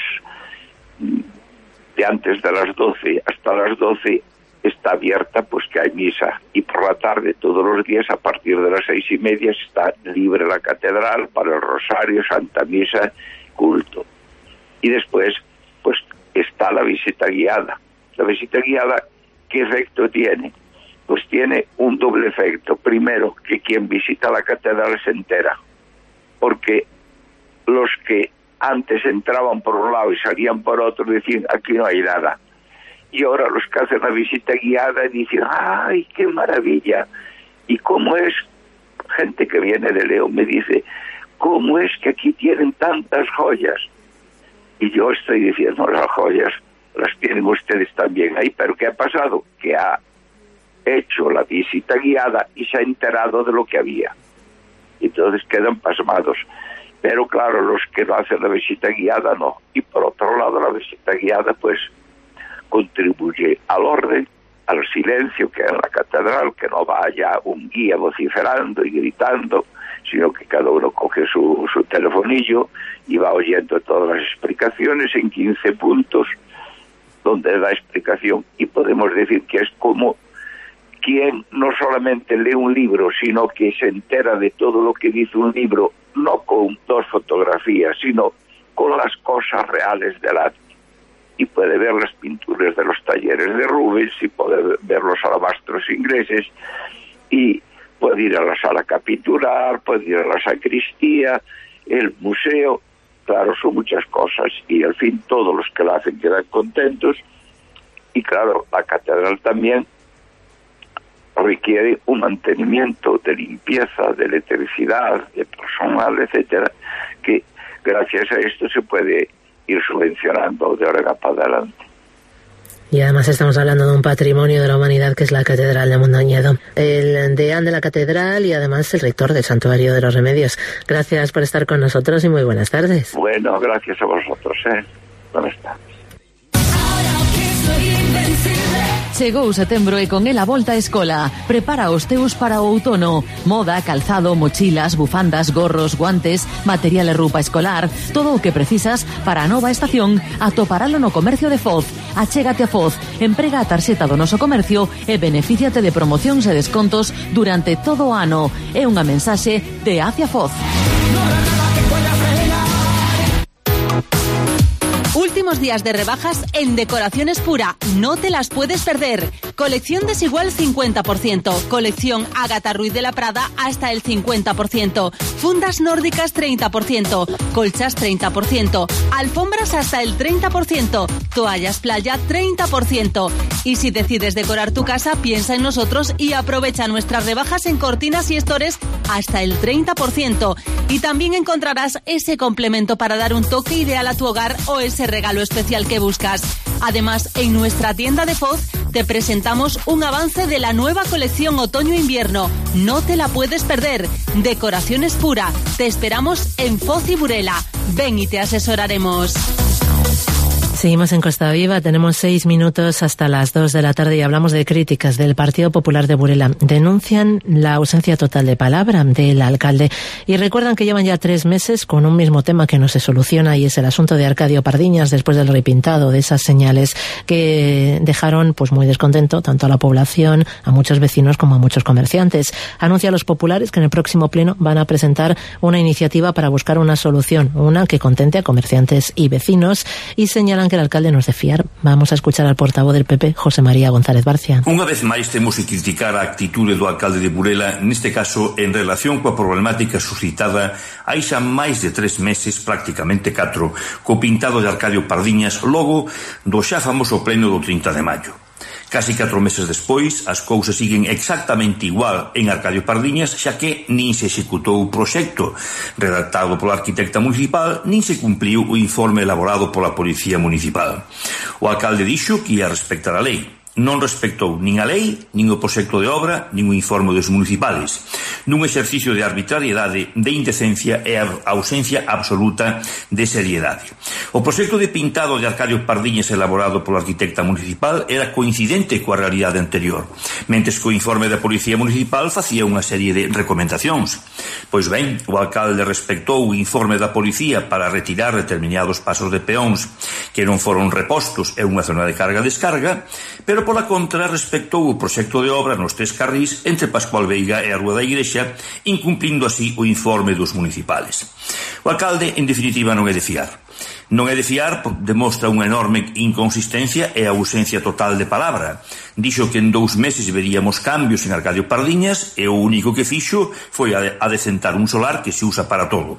de antes de las doce hasta las doce está abierta, pues que hay misa, y por la tarde todos los días a partir de las seis y media está libre la catedral para el rosario, santa misa, culto. Y después pues está la visita guiada. La visita guiada, ¿qué efecto tiene? Pues tiene un doble efecto. Primero, que quien visita la catedral se entera, porque los que antes entraban por un lado y salían por otro decían, aquí no hay nada. Y ahora los que hacen la visita guiada dicen, ¡ay, qué maravilla! ¿Y cómo es? Gente que viene de León me dice, ¿cómo es que aquí tienen tantas joyas? Y yo estoy diciendo, las joyas las tienen ustedes también ahí, pero ¿qué ha pasado? Que ha hecho la visita guiada y se ha enterado de lo que había. Entonces quedan pasmados. Pero claro, los que no hacen la visita guiada no. Y por otro lado, la visita guiada pues contribuye al orden, al silencio que hay en la catedral, que no vaya un guía vociferando y gritando, sino que cada uno coge su, su telefonillo y va oyendo todas las explicaciones en quince puntos, donde da explicación. Y podemos decir que es como quien no solamente lee un libro, sino que se entera de todo lo que dice un libro, no con dos fotografías, sino con las cosas reales del arte. Y puede ver las pinturas de los talleres de Rubens, y puede ver los alabastros ingleses, y puede ir a la sala capitular, puede ir a la sacristía, el museo. Claro, son muchas cosas, y al fin todos los que la hacen quedan contentos. Y claro, la catedral también requiere un mantenimiento de limpieza, de electricidad, de personal, etcétera, que gracias a esto se puede ir subvencionando de ahora para adelante. Y además estamos hablando de un patrimonio de la humanidad que es la Catedral de Mondoñedo. El deán de la catedral y además el rector del Santuario de los Remedios. Gracias por estar con nosotros y muy buenas tardes. Bueno, gracias a vosotros, ¿eh? Buenas tardes. Chegou setembro e con el a volta á escola. Prepara os teus para o outono. Moda, calzado, mochilas, bufandas, gorros, guantes, material e roupa escolar. Todo o que precisas para a nova estación atoparalo no comercio de Foz. Achégate a Foz, emprega a tarxeta do noso comercio e benefíciate de promocións e descontos durante todo o ano. É unha mensaxe de Hacia Foz. Últimos días de rebajas en Decoraciones Pura. No te las puedes perder. Colección Desigual cincuenta por ciento. Colección Ágata Ruiz de la Prada hasta el cincuenta por ciento. Fundas nórdicas treinta por ciento. Colchas treinta por ciento. Alfombras hasta el treinta por ciento. Toallas playa treinta por ciento. Y si decides decorar tu casa, piensa en nosotros y aprovecha nuestras rebajas en cortinas y estores hasta el treinta por ciento. Y también encontrarás ese complemento para dar un toque ideal a tu hogar o ese regalo especial que buscas. Además, en nuestra tienda de Foz te presentamos un avance de la nueva colección otoño-invierno. No te la puedes perder. Decoraciones Pura. Te esperamos en Foz y Burela. Ven y te asesoraremos. Seguimos en Costa Viva, tenemos seis minutos hasta las dos de la tarde y hablamos de críticas del Partido Popular de Burela. Denuncian la ausencia total de palabra del alcalde y recuerdan que llevan ya tres meses con un mismo tema que no se soluciona, y es el asunto de Arcadio Pardiñas después del repintado de esas señales que dejaron pues muy descontento tanto a la población, a muchos vecinos como a muchos comerciantes. Anuncia a los populares que en el próximo pleno van a presentar una iniciativa para buscar una solución, una que contente a comerciantes y vecinos, y señalan que el alcalde no es de fiar. Vamos a escuchar al portavoz del P P, José María González Barcia. Unha vez máis temos que criticar a actitude do alcalde de Burela, neste caso en relación coa problemática suscitada hai xa máis de tres meses, prácticamente catro, co pintado de Arcadio Pardiñas logo do xa famoso pleno do trinta de maio. Casi catro meses despois, as cousas siguen exactamente igual en Arcadio Pardiñas, xa que nin se executou o proxecto redactado pola arquitecta municipal, nin se cumpliu o informe elaborado pola Policía Municipal. O alcalde dixo que ia respectar a lei. Non respectou nin a lei, nin o proxecto de obra, nin o informe dos municipales. Nun exercicio de arbitrariedade, de indecencia e a ausencia absoluta de seriedade. O proxecto de pintado de Arcadio Pardiñas elaborado pola arquitecta municipal era coincidente coa realidade anterior, mentes que o informe da Policía Municipal facía unha serie de recomendacións. Pois ben, o alcalde respectou o informe da Policía para retirar determinados pasos de peóns que non foron repostos en unha zona de carga-descarga, pero pola contra respectou o proxecto de obra nos tres carrís entre Pascual Veiga e a Rúa da Igrexa, incumplindo así o informe dos municipales. O alcalde, en definitiva, non é de fiar. Non é de fiar porque demostra unha enorme inconsistencia e a ausencia total de palabra. Dixo que en dous meses veríamos cambios en Arcadio Pardiñas e o único que fixo foi adecentar un solar que se usa para todo.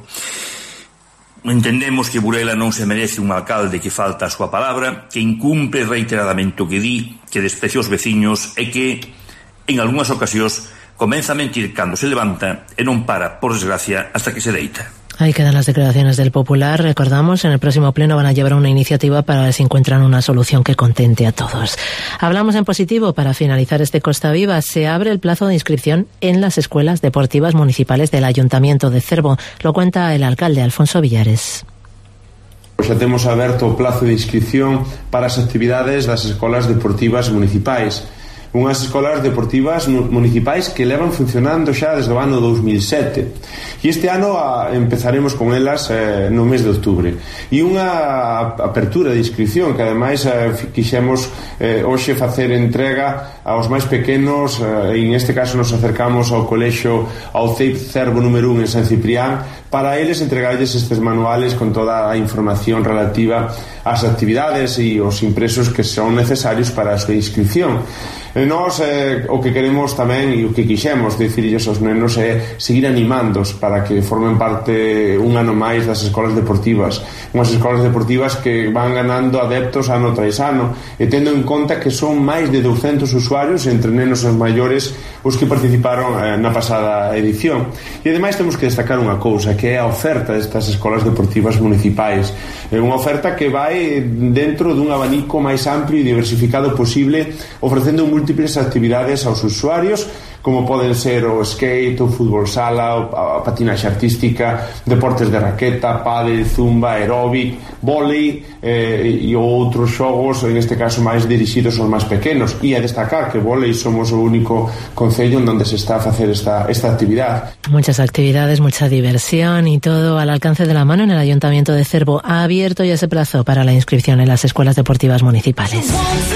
Entendemos que Burela non se merece un alcalde que falta a súa palabra, que incumpre reiteradamente o que di, que desprecia os veciños e que, en algunhas ocasións, comeza a mentir cando se levanta e non para, por desgracia, hasta que se deita. Ahí quedan las declaraciones del Popular. Recordamos, en el próximo pleno van a llevar una iniciativa para ver si encuentran una solución que contente a todos. Hablamos en positivo. Para finalizar este Costa Viva, se abre el plazo de inscripción en las escuelas deportivas municipales del Ayuntamiento de Cervo. Lo cuenta el alcalde Alfonso Villares. Xa temos aberto o plazo de inscripción para as actividades das escolas deportivas municipais. Unhas escolas deportivas municipais que levan funcionando xa desde o ano dos mil sete, e este ano a, empezaremos con elas eh, no mes de outubro, e unha apertura de inscripción que ademais eh, quixemos eh, hoxe facer entrega aos máis pequenos, eh, e en este caso nos acercamos ao colexio, ao C E I P Cervo número un en San Ciprián, para eles entregarles estes manuales con toda a información relativa ás actividades e os impresos que son necesarios para a súa inscripción. E nós eh, o que queremos tamén e o que quixemos dicirlles aos nenos é seguir animándos para que formen parte un ano máis das escolas deportivas, unhas escolas deportivas que van ganando adeptos ano tras ano, e tendo en conta que son máis de douscentos usuarios entre nenos e maiores os que participaron eh, na pasada edición. E ademais temos que destacar unha cousa, que é a oferta destas escolas deportivas municipais. É unha oferta que vai dentro dun abanico máis amplio e diversificado posible, ofrecendo múltiples actividades aos usuarios, como poden ser o skate, o fútbol sala, a patinaxe artística, deportes de raqueta, pádel, zumba, aeróbic, vólei eh, e outros xogos, en este caso máis dirixidos aos máis pequenos. E a destacar que vólei somos o único concello en donde se está a facer esta, esta actividad. Muchas actividades, mucha diversión y todo al alcance de la mano en el Ayuntamiento de Cervo. Ha abierto ya ese plazo para la inscripción en las escuelas deportivas municipales.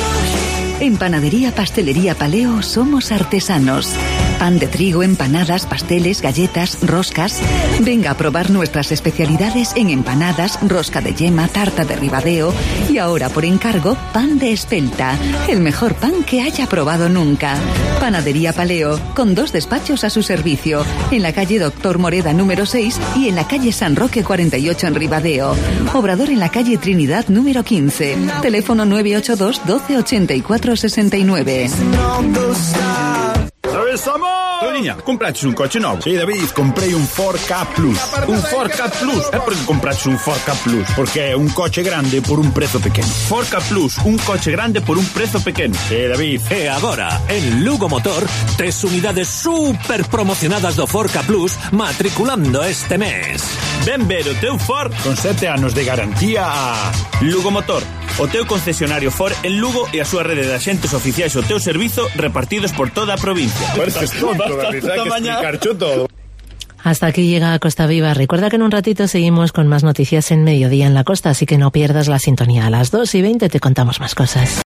En Panadería Pastelería Paleo somos artesanos. Pan de trigo, empanadas, pasteles, galletas, roscas. Venga a probar nuestras especialidades en empanadas, rosca de yema, tarta de ribadeo y ahora por encargo, pan de espelta. El mejor pan que haya probado nunca. Panadería Paleo, con dos despachos a su servicio. En la calle Doctor Moreda número seis y en la calle San Roque cuarenta y ocho en Ribadeo. Obrador en la calle Trinidad número quince. Teléfono nueve ocho dos, doce ochenta y cuatro sesenta y nueve. ¿Sabes, amor? Toñiña, compraches un coche novo? Sí, David, comprei un Ford K Plus. Un Ford K Plus? É porque compraches un Ford K Plus? Porque é un coche grande por un prezo pequeno. Ford K Plus, un coche grande por un prezo pequeno. Sí, David. E agora, en Lugo Motor, tes unidades super promocionadas do Ford K Plus matriculando este mes. Ven ver o teu Ford con sete anos de garantía a Lugo Motor, o teu concesionario Ford en Lugo e a súa rede de axentes oficiais ao teu servizo repartidos por toda a provincia. Pareces tonto, David, hai que explicarcho todo. Hasta aquí llega Costa Viva. Recuerda que en un ratito seguimos con más noticias en Mediodía en la Costa, así que no pierdas la sintonía. A las dos y veinte te contamos más cosas.